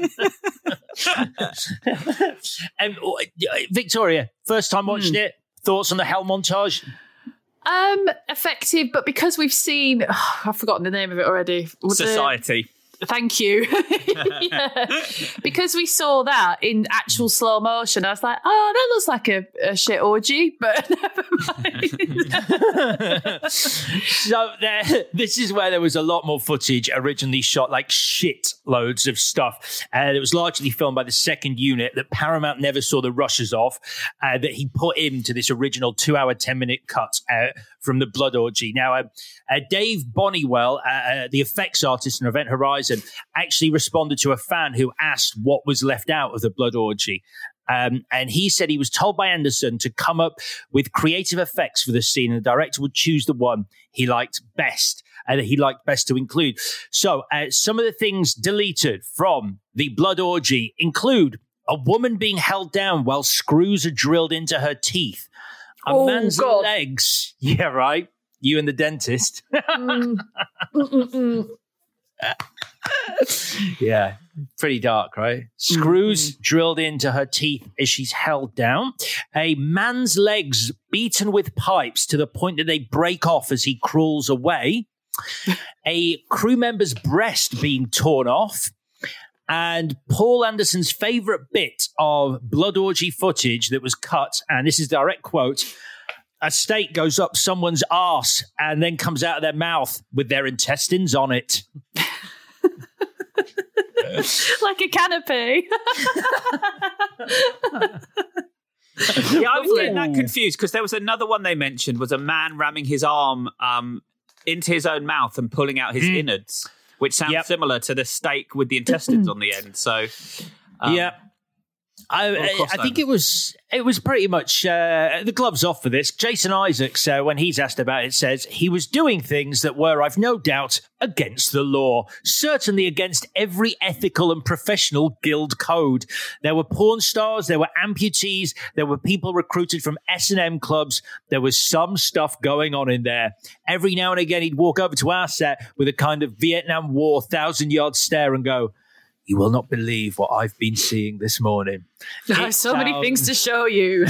this. um, Victoria, first time watching it, thoughts on the hell montage? Um, effective, but because we've seen, oh, I've forgotten the name of it already. Was it- Society. Thank you. Yeah. Because we saw that in actual slow motion, I was like, oh, that looks like a, a shit orgy, but never mind. So there, this is where there was a lot more footage originally shot, like shit loads of stuff. And uh, it was largely filmed by the second unit that Paramount never saw the rushes of, uh, that he put into this original two-hour, ten-minute cut uh, from the Blood Orgy. Now, uh, uh, Dave Bonniwell, uh, uh, the effects artist on Event Horizon, actually responded to a fan who asked what was left out of the Blood Orgy. Um, and he said he was told by Anderson to come up with creative effects for the scene, and the director would choose the one he liked best, and that he liked best to include. So uh, some of the things deleted from the Blood Orgy include a woman being held down while screws are drilled into her teeth, a Oh, man's God. legs. Yeah, right. You and the dentist. Mm. Mm-mm-mm. Yeah, pretty dark, right? Screws mm-hmm. drilled into her teeth as she's held down. A man's legs beaten with pipes to the point that they break off as he crawls away. A crew member's breast being torn off. And Paul Anderson's favourite bit of Blood Orgy footage that was cut, and this is a direct quote, a steak goes up someone's arse and then comes out of their mouth with their intestines on it. Like a canopy. Yeah, I was getting that confused because there was another one they mentioned was a man ramming his arm um, into his own mouth and pulling out his mm. innards, which sounds yep. similar to the steak with the intestines on the end. So, um, yeah. I, I, I think it was it was pretty much uh, the gloves off for this. Jason Isaacs, uh, when he's asked about it, says he was doing things that were, I've no doubt, against the law, certainly against every ethical and professional guild code. There were porn stars, there were amputees, there were people recruited from S and M clubs. There was some stuff going on in there. Every now and again, he'd walk over to our set with a kind of Vietnam War thousand-yard stare and go, "You will not believe what I've been seeing this morning." I have so many things to show you.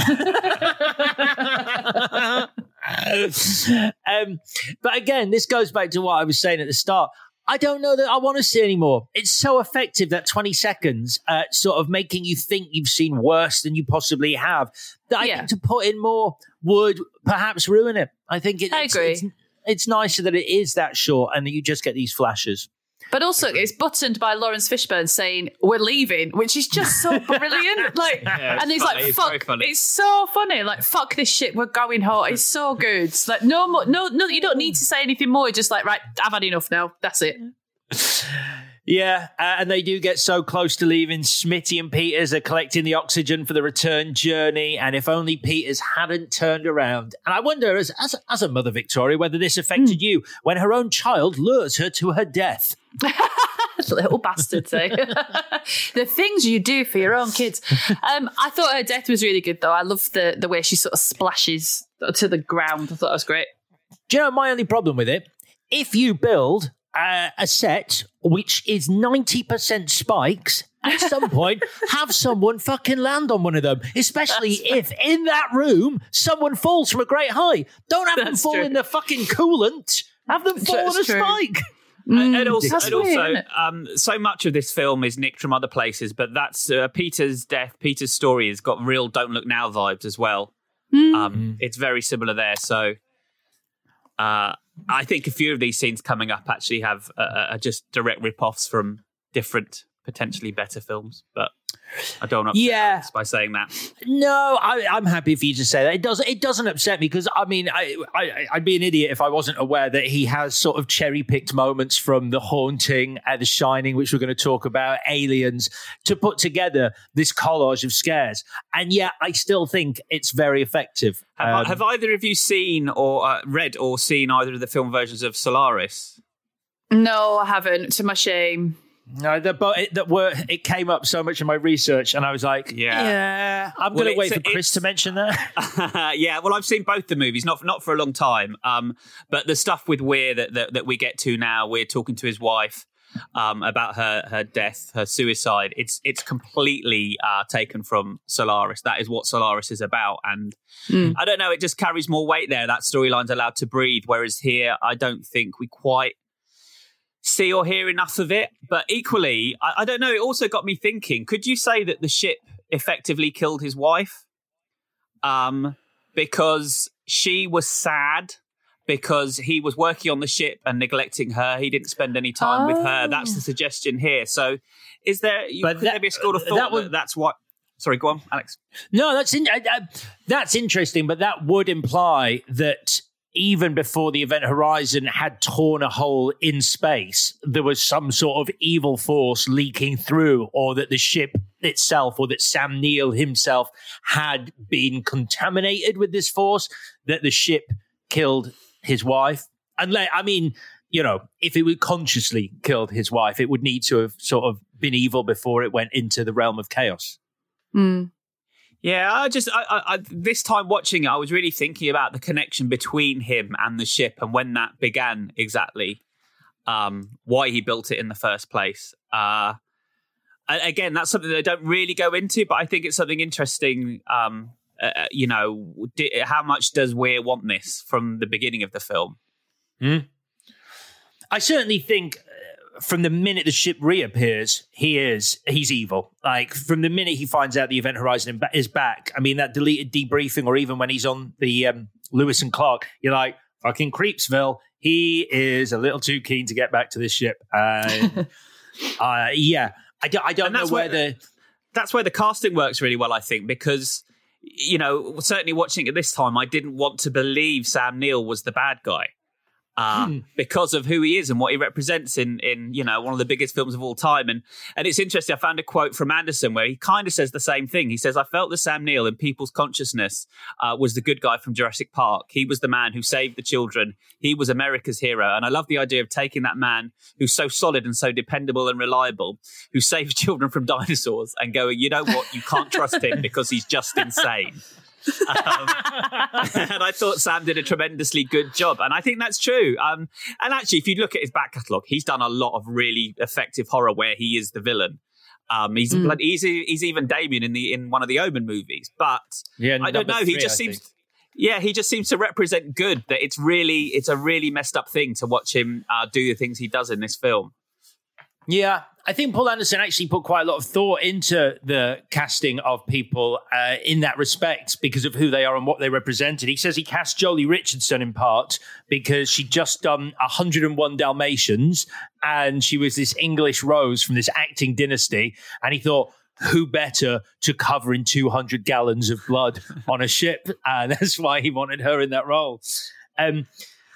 um, but again, this goes back to what I was saying at the start. I don't know that I want to see anymore. It's so effective, that twenty seconds, uh, sort of making you think you've seen worse than you possibly have, that I yeah. think to put in more would perhaps ruin it. I think it, I it's, agree. It's, it's nicer that it is that short and that you just get these flashes. But also, it's buttoned by Lawrence Fishburne saying, "We're leaving," which is just so brilliant. Like, yeah, and he's funny. like, It's "Fuck!" It's so funny. Like, "Fuck this shit. We're going home." It's so good. It's like, no more. No, no. You don't need to say anything more. You're just like, right, I've had enough now. That's it. Yeah, uh, and they do get so close to leaving. Smitty and Peters are collecting the oxygen for the return journey, and if only Peters hadn't turned around. And I wonder, as as, as a mother, Victoria, whether this affected mm. you when her own child lures her to her death. Little bastards, eh? The things you do for your own kids. Um, I thought her death was really good, though. I love the, the way she sort of splashes to the ground. I thought that was great. Do you know my only problem with it? If you build uh, a set which is ninety percent spikes, at some point, have someone fucking land on one of them. Especially That's if in that room, someone falls from a great height. Don't have That's them fall true. in the fucking coolant. Have them fall on a true. spike. Mm, and also, and also um, so much of this film is nicked from other places, but that's uh, Peter's death, Peter's story has got real Don't Look Now vibes as well. Mm. Um, it's very similar there. So uh, I think a few of these scenes coming up actually have uh, are just direct rip-offs from different potentially better films, but I don't upset yeah. Alex by saying that. No, I, I'm happy for you to say that. It doesn't. It doesn't upset me because I mean, I, I, I'd be an idiot if I wasn't aware that he has sort of cherry picked moments from The Haunting and The Shining, which we're going to talk about, Aliens, to put together this collage of scares. And yet, I still think it's very effective. Have, um, I, have either of you seen or uh, read or seen either of the film versions of Solaris? No, I haven't. To my shame. No, the, but it, that were it came up so much in my research, and I was like, yeah, yeah I'm well, going to wait for a, Chris to mention that. yeah, well, I've seen both the movies, not not for a long time, um, but the stuff with Weir that, that that we get to now, we're talking to his wife um, about her her death, her suicide. It's it's completely uh, taken from Solaris. That is what Solaris is about, and mm. I don't know, it just carries more weight there. That storyline's allowed to breathe, whereas here, I don't think we quite see or hear enough of it. But equally, I, I don't know, it also got me thinking, could you say that the ship effectively killed his wife? Um, because she was sad because he was working on the ship and neglecting her. He didn't spend any time oh. with her. That's the suggestion here. So is there, you, could that, there be a school of thought that, would, that that's what... Sorry, go on, Alex. No, that's in, uh, uh, that's interesting, but that would imply that even before the Event Horizon had torn a hole in space, there was some sort of evil force leaking through, or that the ship itself, or that Sam Neill himself had been contaminated with this force, that the ship killed his wife. And like, I mean, you know, if it would consciously killed his wife, it would need to have sort of been evil before it went into the realm of chaos. Mm. Yeah, I just I, I, this time watching it, I was really thinking about the connection between him and the ship and when that began exactly, um, why he built it in the first place. Uh, again, that's something that I don't really go into, but I think it's something interesting. Um, uh, you know, di- how much does Weir want this from the beginning of the film? Mm. I certainly think from the minute the ship reappears, he is, he's evil. Like, from the minute he finds out the Event Horizon is back, I mean, that deleted debriefing, or even when he's on the um, Lewis and Clark, you're like, fucking Creepsville, he is a little too keen to get back to this ship. Uh, uh, yeah, I don't, I don't know where, where the... That's where the casting works really well, I think, because, you know, certainly watching it this time, I didn't want to believe Sam Neill was the bad guy. Uh, hmm. Because of who he is and what he represents in, in you know, one of the biggest films of all time. And and it's interesting, I found a quote from Anderson where he kind of says the same thing. He says, I felt that Sam Neill in people's consciousness uh, was the good guy from Jurassic Park. He was the man who saved the children. He was America's hero. And I love the idea of taking that man who's so solid and so dependable and reliable, who saved children from dinosaurs, and going, you know what, you can't trust him because he's just insane. um, and I thought Sam did a tremendously good job, and I think that's true. Um, and actually, if you look at his back catalogue, he's done a lot of really effective horror where he is the villain. Um, he's mm. he's he's even Damien in the in one of the Omen movies, but yeah, I don't know. Three, he just I seems, think. yeah, he just seems to represent good. That it's really it's a really messed up thing to watch him uh, do the things he does in this film. Yeah, I think Paul Anderson actually put quite a lot of thought into the casting of people uh, in that respect because of who they are and what they represented. He says he cast Jolie Richardson in part because she'd just done one hundred and one Dalmatians and she was this English Rose from this acting dynasty. And he thought, who better to cover in two hundred gallons of blood on a ship? And that's why he wanted her in that role. Um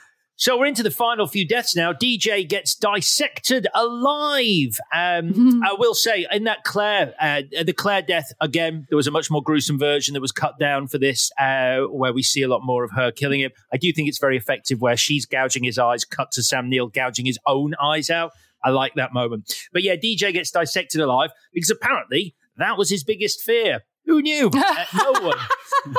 So we're into the final few deaths now. D J gets dissected alive. Um, mm-hmm. I will say, in that Claire, uh, the Claire death, again, there was a much more gruesome version that was cut down for this, uh, where we see a lot more of her killing him. I do think it's very effective where she's gouging his eyes, cut to Sam Neill gouging his own eyes out. I like that moment. But yeah, D J gets dissected alive because apparently that was his biggest fear. Who knew? Uh, no one.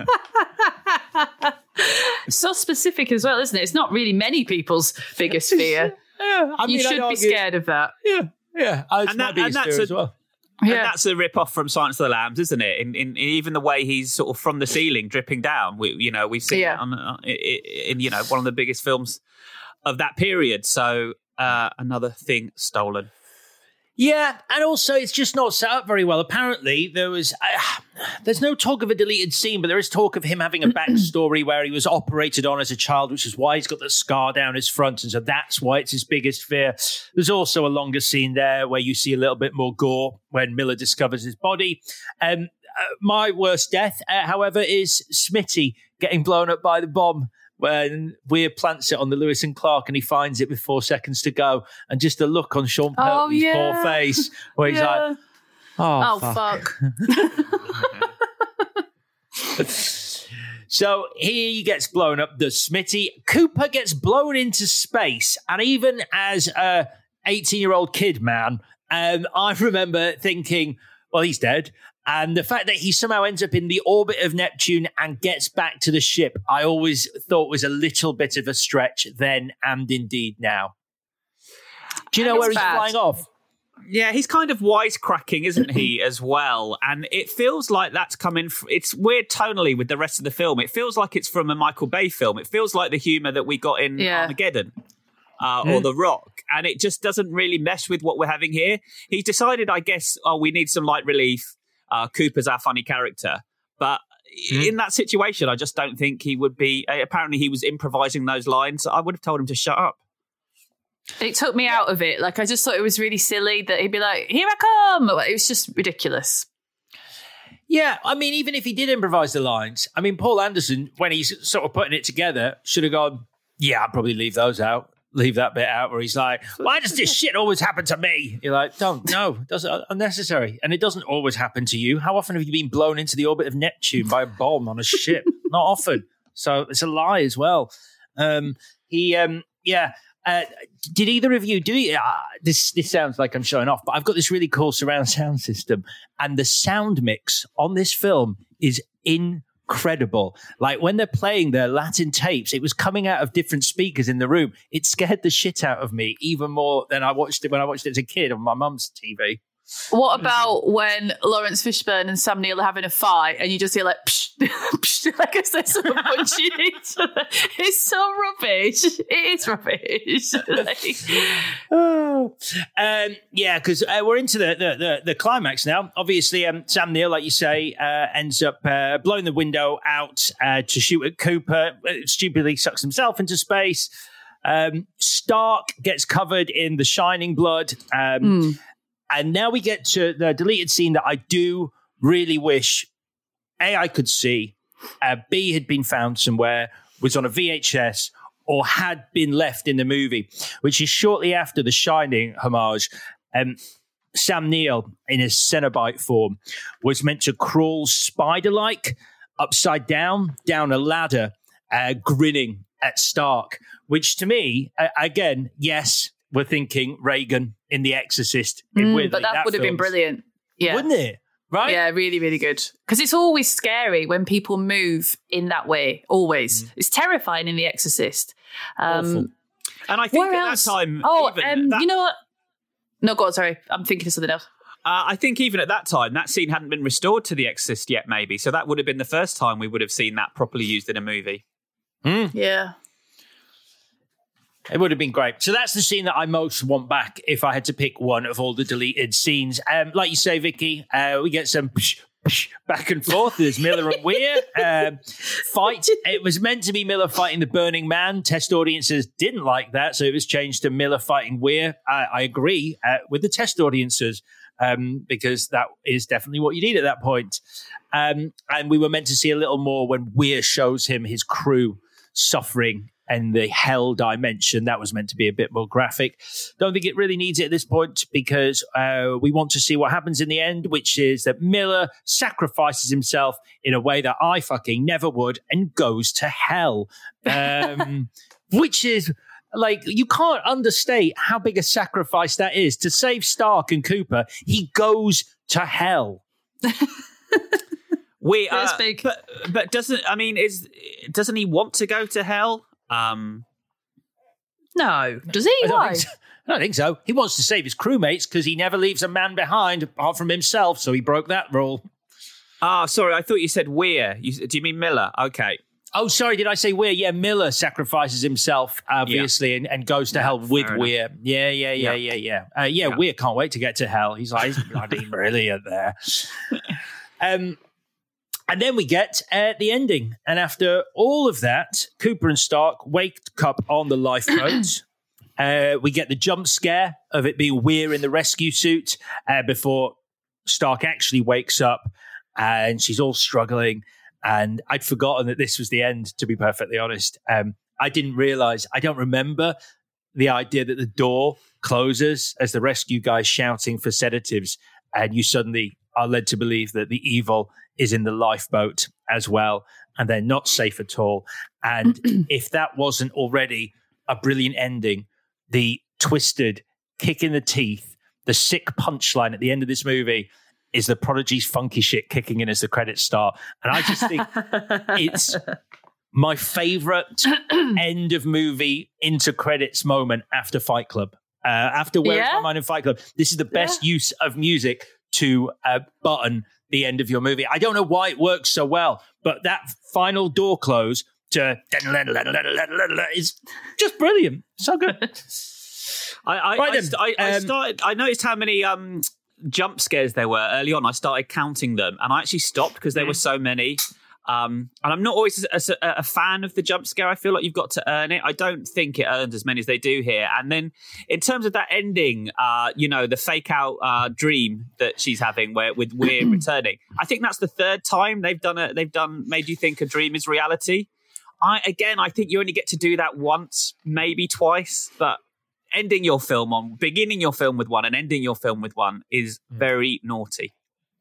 So specific as well, isn't it? It's not really many people's biggest fear. Yeah, I mean, you should argue, be scared of that. Yeah, yeah. It's and, my that, biggest and that's fear a, as well. And yeah. that's a rip-off from Silence of the Lambs, isn't it? In, in, in even the way he's sort of from the ceiling dripping down. We, you know, we've seen yeah. it on, uh, in, in, you know, one of the biggest films of that period. So uh, another thing stolen. Yeah, and also it's just not set up very well. Apparently, there was uh, there's no talk of a deleted scene, but there is talk of him having a backstory where he was operated on as a child, which is why he's got the scar down his front, and so that's why it's his biggest fear. There's also a longer scene there where you see a little bit more gore when Miller discovers his body. Um, uh, my worst death, uh, however, is Smitty getting blown up by the bomb. When Weir plants it on the Lewis and Clark and he finds it with four seconds to go, and just the look on Sean Pelton's oh, yeah. poor face where he's yeah. like, oh, oh fuck. fuck. So he gets blown up, the Smitty. Cooper gets blown into space, and even as a eighteen-year-old kid, man, um, I remember thinking, well, he's dead. And the fact that he somehow ends up in the orbit of Neptune and gets back to the ship, I always thought was a little bit of a stretch then and indeed now. Do you know where he's bad. flying off? Yeah, he's kind of wisecracking, isn't he, as well? And it feels like that's coming... F- it's weird tonally with the rest of the film. It feels like it's from a Michael Bay film. It feels like the humour that we got in yeah. Armageddon. Uh, Mm. or The Rock, and it just doesn't really mesh with what we're having here. He's decided, I guess, oh, we need some light relief. Uh, Cooper's our funny character, but mm. in that situation, I just don't think he would be. Uh, apparently, he was improvising those lines. I would have told him to shut up. It took me out of it. Like, I just thought it was really silly that he'd be like, "Here I come." It was just ridiculous. Yeah, I mean, even if he did improvise the lines, I mean, Paul Anderson, when he's sort of putting it together, should have gone, "Yeah, I'd probably leave those out." Leave that bit out where he's like, why does this shit always happen to me? You're like, don't, no, that's unnecessary. And it doesn't always happen to you. How often have you been blown into the orbit of Neptune by a bomb on a ship? Not often. So it's a lie as well. Um, he, um, yeah. Uh, did either of you do uh, this? This sounds like I'm showing off, but I've got this really cool surround sound system, and the sound mix on this film is incredible. Like when they're playing their Latin tapes, it was coming out of different speakers in the room. It scared the shit out of me even more than I watched it when I watched it as a kid on my mum's T V. What about when Lawrence Fishburne and Sam Neill are having a fight and you just hear like, psh, psh, like as they're sort of punching each other? It's so rubbish. It is rubbish. like, oh. um, yeah, because uh, we're into the, the, the, the climax now. Obviously, um, Sam Neill, like you say, uh, ends up uh, blowing the window out uh, to shoot at Cooper. Uh, stupidly sucks himself into space. Um, Stark gets covered in the shining blood. Um, mm. And now we get to the deleted scene that I do really wish, A, I could see, uh, B, had been found somewhere, was on a V H S, or had been left in the movie, which is shortly after the Shining homage. Um, Sam Neill, in his Cenobite form, was meant to crawl spider-like, upside down, down a ladder, uh, grinning at Stark, which to me, uh, again, yes, we're thinking Reagan in The Exorcist. In mm, Whitley, but that, that would have been brilliant. Yeah. Wouldn't it? Right? Yeah, really, really good. Because it's always scary when people move in that way. Always. Mm. It's terrifying in The Exorcist. Um, and I think at else? that time... Oh, even um, that... you know what? No, go on, sorry. I'm thinking of something else. Uh, I think even at that time, that scene hadn't been restored to The Exorcist yet, maybe. So that would have been the first time we would have seen that properly used in a movie. Mm. Yeah. It would have been great. So that's the scene that I most want back if I had to pick one of all the deleted scenes. Um, like you say, Vicky, uh, we get some psh, psh, back and forth. There's Miller and Weir. Um, fight. It was meant to be Miller fighting the Burning Man. Test audiences didn't like that, so it was changed to Miller fighting Weir. I, I agree uh, with the test audiences um, because that is definitely what you need at that point. Um, and we were meant to see a little more when Weir shows him his crew suffering and the hell dimension. That was meant to be a bit more graphic. Don't think it really needs it at this point because uh, we want to see what happens in the end, which is that Miller sacrifices himself in a way that I fucking never would and goes to hell. Um, which is like, you can't understate how big a sacrifice that is. To save Stark and Cooper, he goes to hell. We uh, but but doesn't I mean is doesn't he want to go to hell? Um, no, does he? I don't, Why? think so. I don't think so. He wants to save his crewmates because he never leaves a man behind apart from himself, so he broke that rule. Ah, oh, sorry, I thought you said Weir. You, do you mean Miller? Okay. Oh, sorry, did I say Weir? Yeah, Miller sacrifices himself, obviously, yeah. and, and goes to yeah, hell with Weir. Yeah, yeah, yeah, yeah, yeah. Yeah, uh, yeah, yeah. Weir can't wait to get to hell. He's like, he's bloody brilliant there. Um, and then we get uh, the ending. And after all of that, Cooper and Stark wake up on the lifeboat. uh, we get the jump scare of it being Weir in the rescue suit uh, before Stark actually wakes up and she's all struggling. And I'd forgotten that this was the end, to be perfectly honest. Um, I didn't realize, I don't remember the idea that the door closes as the rescue guy's shouting for sedatives. And you suddenly are led to believe that the evil is in the lifeboat as well. And they're not safe at all. And if that wasn't already a brilliant ending, the twisted kick in the teeth, the sick punchline at the end of this movie is the Prodigy's funky shit kicking in as the credits start. And I just think it's my favorite end of movie into credits moment after Fight Club. Uh, after Where yeah. Is My Mind in Fight Club. This is the best yeah. use of music to uh, button the end of your movie. I don't know why it works so well, but that final door close to is just brilliant. So good. I, I, right I, st- I, I um, started. I noticed how many um, jump scares there were early on. I started counting them, and I actually stopped because there were so many. Um, and I'm not always a, a, a fan of the jump scare. I feel like you've got to earn it. I don't think it earns as many as they do here. And then in terms of that ending, uh, you know, the fake out uh, dream that she's having where with Weir returning, I think that's the third time they've done it. They've done made you think a dream is reality. I again, I think you only get to do that once, maybe twice, but ending your film on beginning your film with one and ending your film with one is very naughty.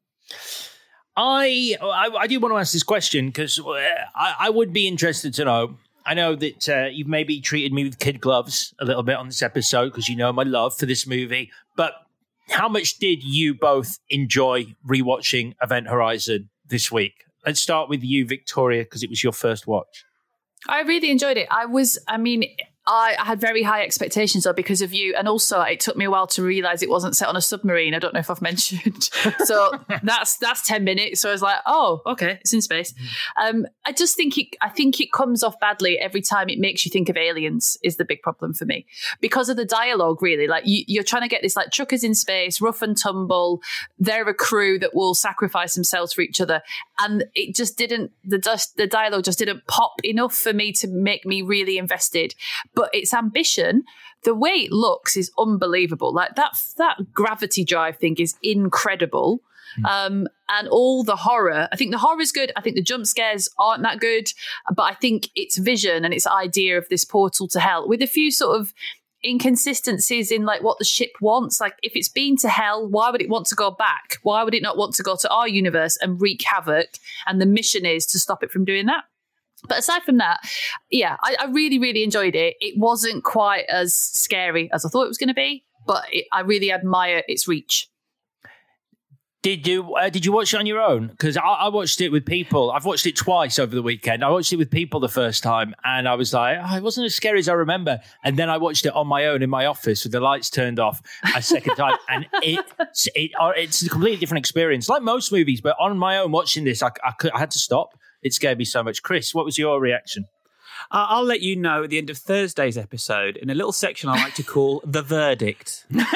I, I I do want to ask this question because I, I would be interested to know. I know that uh, you've maybe treated me with kid gloves a little bit on this episode because you know my love for this movie. But how much did you both enjoy rewatching Event Horizon this week? Let's start with you, Victoria, because it was your first watch. I really enjoyed it. I was, I mean... I, I had very high expectations though because of you, and also it took me a while to realise it wasn't set on a submarine. I don't know if I've mentioned. So that's that's ten minutes. So I was like, oh, okay, it's in space. Um, I just think it. I think it comes off badly every time. It makes you think of aliens. Is the big problem for me because of the dialogue. Really, like you, you're trying to get this like truckers in space, rough and tumble. They're a crew that will sacrifice themselves for each other, and it just didn't. The just the dialogue just didn't pop enough for me to make me really invested. But its ambition, the way it looks is unbelievable. Like that, that gravity drive thing is incredible. Mm. Um, and all the horror, I think the horror is good. I think the jump scares aren't that good, but I think its vision and its idea of this portal to hell with a few sort of inconsistencies in like what the ship wants. Like if it's been to hell, why would it want to go back? Why would it not want to go to our universe and wreak havoc? And the mission is to stop it from doing that. But aside from that, yeah, I, I really, really enjoyed it. It wasn't quite as scary as I thought it was going to be, but it, I really admire its reach. Did you uh, did you watch it on your own? Because I, I watched it with people. I've watched it twice over the weekend. I watched it with people the first time, and I was like, oh, it wasn't as scary as I remember. And then I watched it on my own in my office with the lights turned off a second time, and it, it it's a completely different experience. Like most movies, but on my own watching this, I, I, could, I had to stop. It scared me so much. Chris, what was your reaction? Uh, I'll let you know at the end of Thursday's episode in a little section I like to call The Verdict. um,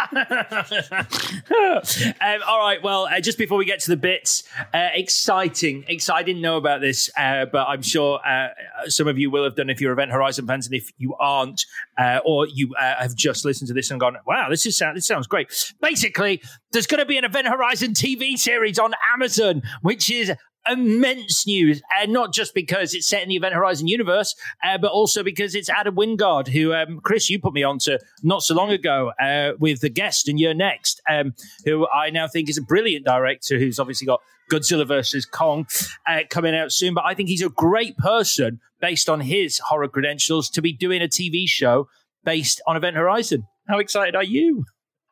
all right, well, uh, just before we get to the bits, uh, exciting. Exciting. I didn't know about this, uh, but I'm sure uh, some of you will have done if you're Event Horizon fans, and if you aren't, uh, or you uh, have just listened to this and gone, wow, this is this sounds great. Basically, there's going to be an Event Horizon T V series on Amazon, which is immense news, and not just because it's set in the Event Horizon universe, uh, but also because it's Adam Wingard, who, um, Chris, you put me on to not so long ago uh, with The Guest and You're Next, um, who I now think is a brilliant director who's obviously got Godzilla versus Kong uh, coming out soon. But I think he's a great person, based on his horror credentials, to be doing a T V show based on Event Horizon. How excited are you?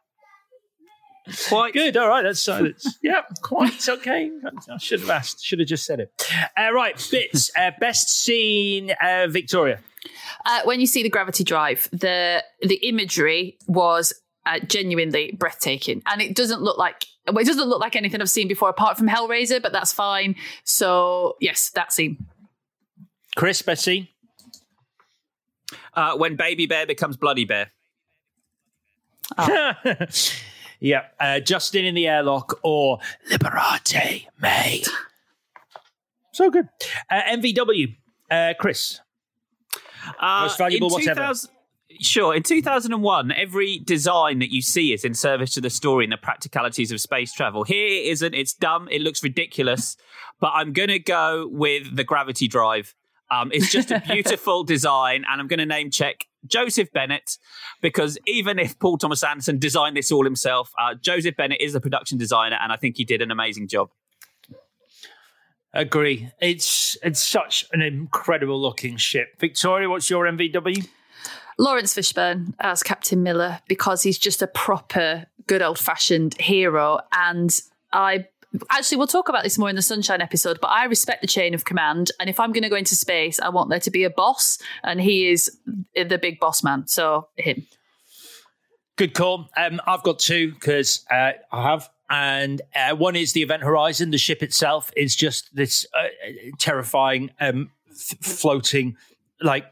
Quite good. All right, that's silence. Yeah, quite okay. I should have asked. Should have just said it. Uh, right, bits. Uh, best scene, uh, Victoria. Uh, when you see the gravity drive, the the imagery was uh, genuinely breathtaking, and it doesn't look like well, it doesn't look like anything I've seen before, apart from Hellraiser. But that's fine. So yes, that scene. Chris, Bessie? Uh, when Baby Bear becomes Bloody Bear. Oh. yeah. Uh, Justin in the airlock or Liberate May. So good. Uh, M V W. Uh, Chris. Uh, Most valuable, in whatever. two thousand Sure. In two thousand one, every design that you see is in service to the story and the practicalities of space travel. Here it isn't. It's dumb. It looks ridiculous. But I'm going to go with the gravity drive. Um, it's just a beautiful design, and I'm going to name check Joseph Bennett, because even if Paul Thomas Anderson designed this all himself, uh, Joseph Bennett is the production designer, and I think he did an amazing job. Agree. It's it's such an incredible looking ship. Victoria, what's your M V W? Lawrence Fishburne as Captain Miller, because he's just a proper good old fashioned hero. And I actually, we'll talk about this more in the Sunshine episode, but I respect the chain of command. And if I'm going to go into space, I want there to be a boss, and he is the big boss man. So him. Good call. Um, I've got two because uh, I have. And uh, one is the Event Horizon. The ship itself is just this uh, terrifying um, f- floating, like,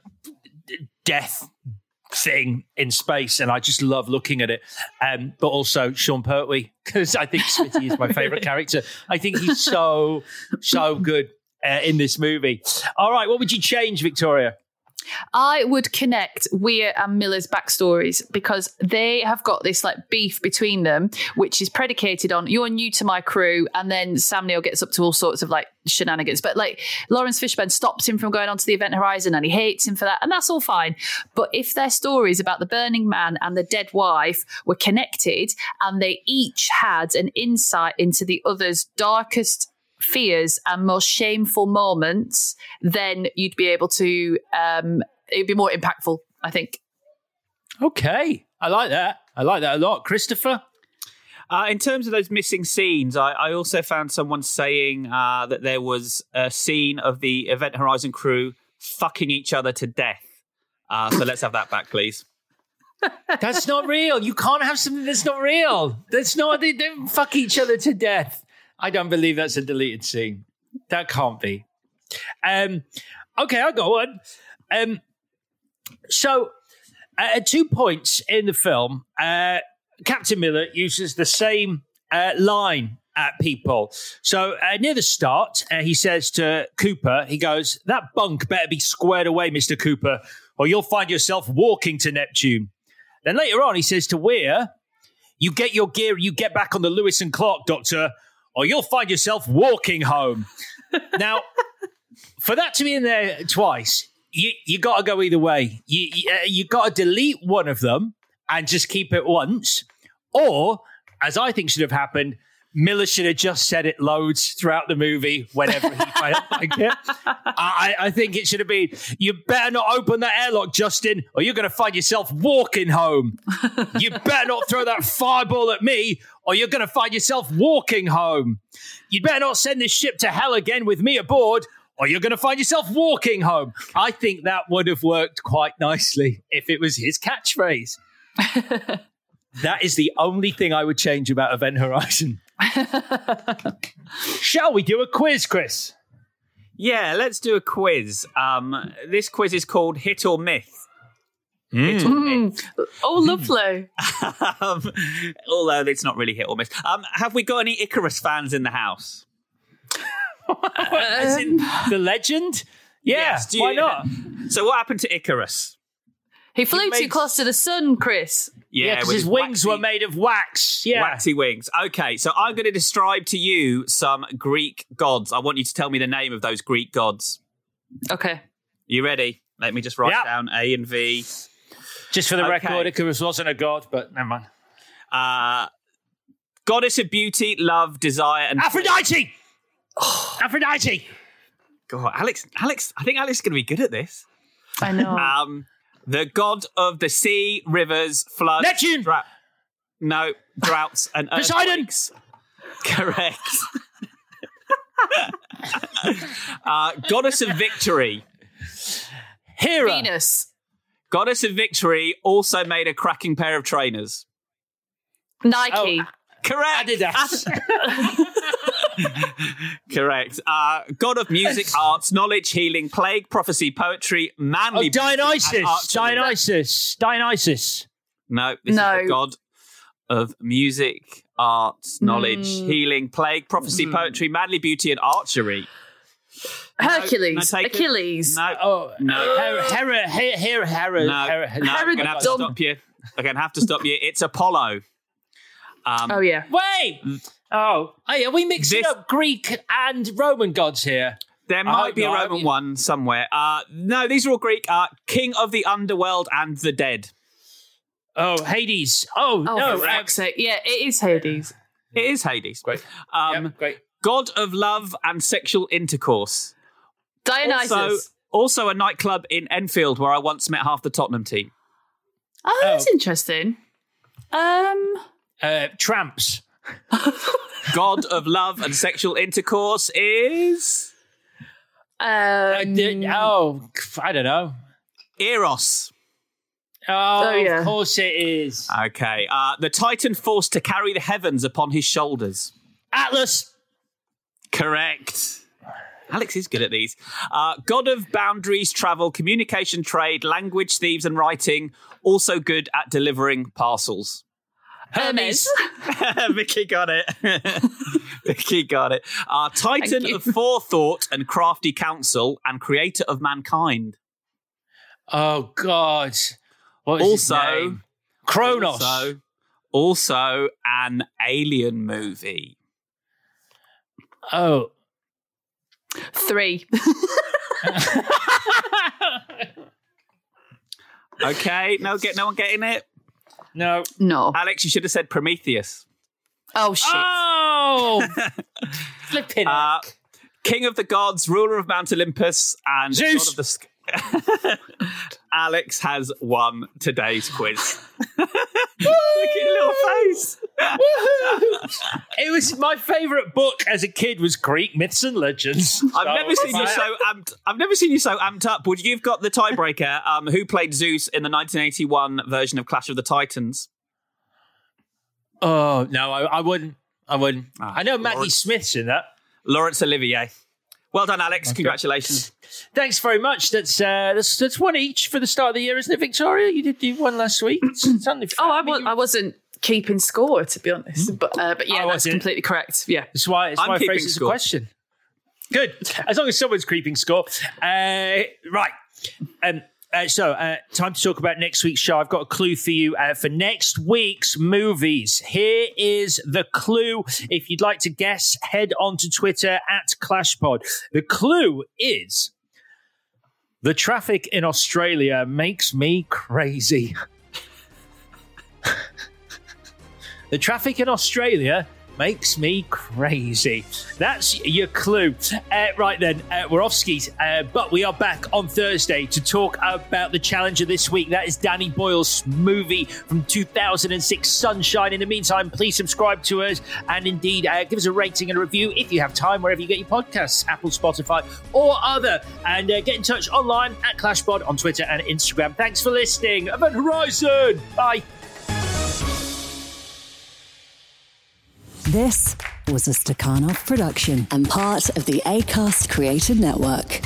death thing in space. And I just love looking at it. Um, but also Sean Pertwee, because I think Smitty is my favourite character. I think he's so, so good uh, in this movie. All right, what would you change, Victoria? I would connect Weir and Miller's backstories, because they have got this like beef between them, which is predicated on you're new to my crew, and then Sam Neill gets up to all sorts of like shenanigans. But like Lawrence Fishburne stops him from going onto the Event Horizon, and he hates him for that, and that's all fine. But if their stories about the Burning Man and the dead wife were connected, and they each had an insight into the other's darkest fears and most shameful moments, then you'd be able to um it'd be more impactful, I think. Okay, I like that. I like that a lot. Christopher? Uh, in terms of those missing scenes, I, I also found someone saying uh, that there was a scene of the Event Horizon crew fucking each other to death. Uh, so let's have that back, please. That's not real. You can't have something that's not real. That's not, they don't fuck each other to death. I don't believe that's a deleted scene. That can't be. Um, okay, I'll go on. Um, so, uh, at two points in the film, uh, Captain Miller uses the same uh, line at people. So, uh, near the start, uh, he says to Cooper, he goes, "That bunk better be squared away, Mister Cooper, or you'll find yourself walking to Neptune." Then later on, he says to Weir, "You get your gear, you get back on the Lewis and Clark, Doctor, or you'll find yourself walking home." Now, for that to be in there twice, you you got to go either way. You you, uh, you got to delete one of them and just keep it once, or, as I think should have happened, Miller should have just said it loads throughout the movie whenever he felt like it. I, I think it should have been, "You better not open that airlock, Justin, or you're going to find yourself walking home. You better not throw that fireball at me, or you're going to find yourself walking home. You better not send this ship to hell again with me aboard, or you're going to find yourself walking home." I think that would have worked quite nicely if it was his catchphrase. That is the only thing I would change about Event Horizon. Shall we do a quiz, Chris? Yeah, let's do a quiz. Um, this quiz is called Hit or Myth. Mm. Hit or myth. Oh, lovely. um, although it's not really hit or miss. Um, have we got any Icarus fans in the house? As in the legend? Yeah, Yes, do why you- not? So what happened to Icarus? He flew He too made- close to the sun, Chris. Yeah, because with his wings waxy- were made of wax. Yeah. Waxy wings. Okay, so I'm going to describe to you some Greek gods. I want you to tell me the name of those Greek gods. Okay. You ready? Let me just write Yeah. down A and V. Just for the Okay. record, Icarus wasn't a god, but never mind. Uh, goddess of beauty, love, desire, and Aphrodite! Aphrodite! God, Alex, Alex, I think Alex is going to be good at this. I know. Um, the god of the sea, rivers, floods, Neptune! drought. No, droughts and Poseidon! earthquakes. Correct. uh, goddess of victory. Hera. Venus. Goddess of victory also made a cracking pair of trainers. Nike. Oh, Correct. Adidas. Correct. Uh, God of music, arts, knowledge, healing, plague, prophecy, poetry, manly. Oh, Dionysus. Dionysus. Dionysus. No, this No. is the god of music, arts, knowledge, Mm. healing, plague, prophecy, Mm. poetry, manly beauty, and archery. Hercules. No, no, take it. Achilles. No. Oh, No. Hera, Hera, Hera, Hera, Hera. No, Hera- no, I'm going to have to Herodom- stop you. I'm going to have to stop you. It's Apollo. Um, Oh, yeah. Wait. Oh, hey, are we mixing This- up Greek and Roman gods here? There I might hope be a not. Roman one somewhere. Uh, no, these are all Greek. Uh, King of the underworld and the dead. Oh, Hades. Oh, Oh, no. for uh, fuck's sake. Yeah, it is Hades. It is Hades. Great. Um, Yep, great. God of love and sexual intercourse. Dionysus. Also, also a nightclub in Enfield where I once met half the Tottenham team. Oh, that's interesting. Um, Uh, tramps. God of love and sexual intercourse is Uh, um, d- oh, I don't know. Eros. Oh, Oh, yeah. of course it is. Okay. Uh, the Titan forced to carry the heavens upon his shoulders. Atlas. Correct. Alex is good at these. Uh, God of boundaries, travel, communication, trade, language, thieves, and writing. Also good at delivering parcels. Hermes. Vicky got it. Vicky got it. Uh, Titan Thank you. of forethought and crafty counsel and creator of mankind. Oh, God. What is his Also, name? Kronos. Also, also an alien movie. Oh. Three. Okay, no, get no one getting it. No. No. Alex, you should have said Prometheus. Oh, shit. Oh. Flipping Uh, King of the gods, ruler of Mount Olympus, and Zeus. God of the sk- Alex has won today's quiz. Look at your little face. It was my favourite book as a kid was Greek myths and legends. I've never seen you so amped. I've never seen you so amped up. Would you've got the tiebreaker? Um, who played Zeus in the nineteen eighty-one version of Clash of the Titans? Oh no, I, I wouldn't. I wouldn't. Ah, I know Maggie Lawrence- Smith's in that. Laurence Olivier. Well done, Alex. Congratulations. Thanks very much. That's uh, that's that's one each for the start of the year, isn't it, Victoria? You did do one last week. It's, it's only fair. Oh, I, I mean, wa- I wasn't keeping score, to be honest. But uh, but yeah, I that's wasn't. completely correct. Yeah. That's why. That's I'm why I keeping phrased it as a score. question. Good. As long as someone's keeping score. Uh, right. Um, uh, so, uh, time to talk about next week's show. I've got a clue for you uh, for next week's movies. Here is the clue. If you'd like to guess, head on to Twitter at ClashPod. The clue is the traffic in Australia makes me crazy. The traffic in Australia makes me crazy. That's your clue. Uh, right then, uh, we're off skis, uh, but we are back on Thursday to talk about the challenge of this week. That is Danny Boyle's movie from two thousand six, Sunshine. In the meantime, please subscribe to us and indeed uh, give us a rating and a review if you have time, wherever you get your podcasts, Apple, Spotify, or other. And uh, get in touch online at ClashPod on Twitter and Instagram. Thanks for listening. Event Horizon. Bye. This was a Stakhanov production and part of the Acast Creative Network.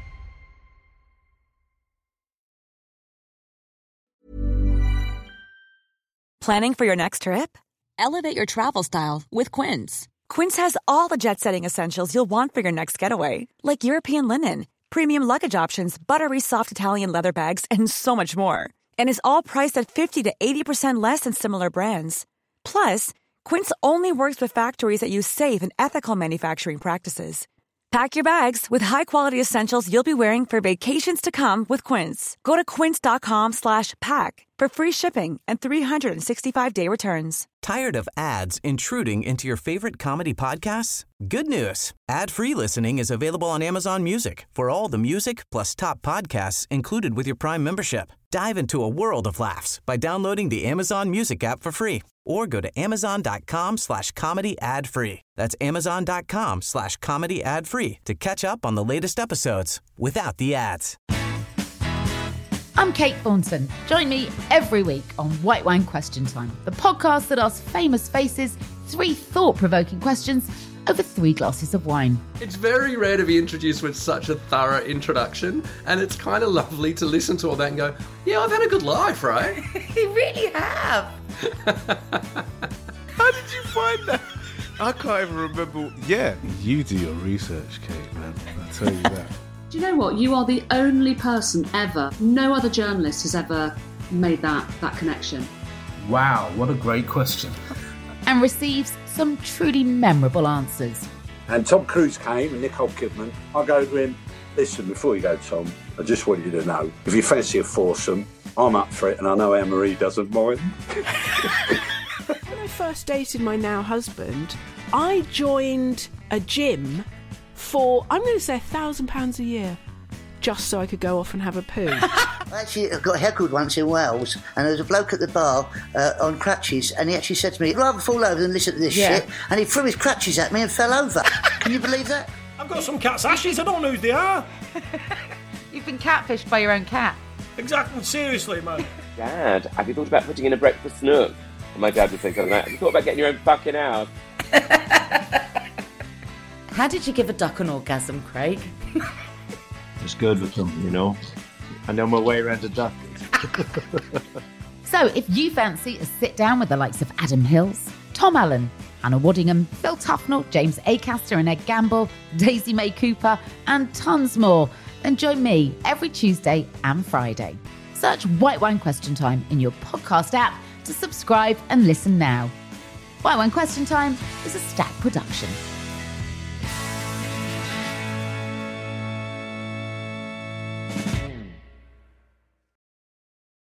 Planning for your next trip? Elevate your travel style with Quince. Quince has all the jet-setting essentials you'll want for your next getaway, like European linen, premium luggage options, buttery soft Italian leather bags, and so much more. And is all priced at fifty to eighty percent less than similar brands. Plus, Quince only works with factories that use safe and ethical manufacturing practices. Pack your bags with high-quality essentials you'll be wearing for vacations to come with Quince. Go to quince.com slash pack for free shipping and three sixty-five day returns. Tired of ads intruding into your favorite comedy podcasts? Good news. Ad-free listening is available on Amazon Music for all the music plus top podcasts included with your Prime membership. Dive into a world of laughs by downloading the Amazon Music app for free or go to amazon.com slash comedy ad free. That's amazon.com slash comedy ad free to catch up on the latest episodes without the ads. I'm Kate Thornton. Join me every week on White Wine Question Time, the podcast that asks famous faces three thought-provoking questions over three glasses of wine. It's very rare to be introduced with such a thorough introduction, and it's kind of lovely to listen to all that and go, yeah, I've had a good life, right? You really have. How did you find that? I can't even remember. Yeah, you do your research, Kate, man. I'll tell you that. Do you know what? You are the only person ever, no other journalist has ever made that, that connection. Wow, what a great question. And receives some truly memorable answers. And Tom Cruise came and Nicole Kidman. I go to him, listen, before you go, Tom, I just want you to know, if you fancy a foursome, I'm up for it, and I know Anne-Marie doesn't mind. When I first dated my now husband, I joined a gym for, I'm going to say, a thousand pounds a year, just so I could go off and have a poo. I actually got heckled once in Wales, and there was a bloke at the bar uh, on crutches, and he actually said to me, I'd rather fall over than listen to this Yeah. shit, and he threw his crutches at me and fell over. Can you believe that? I've got some cat's ashes, I don't know who they are. You've been catfished by your own cat. Exactly, seriously, man. Dad, have you thought about putting in a breakfast nook? And my dad would say something like, have you thought about getting your own fucking house? How did you give a duck an orgasm, Craig? It's good with them, you know. I know my way around a duck. So if you fancy a sit down with the likes of Adam Hills, Tom Allen, Anna Waddingham, Phil Tufnell, James Acaster and Ed Gamble, Daisy May Cooper, and tons more, then join me every Tuesday and Friday. Search White Wine Question Time in your podcast app to subscribe and listen now. White Wine Question Time is a Stack production.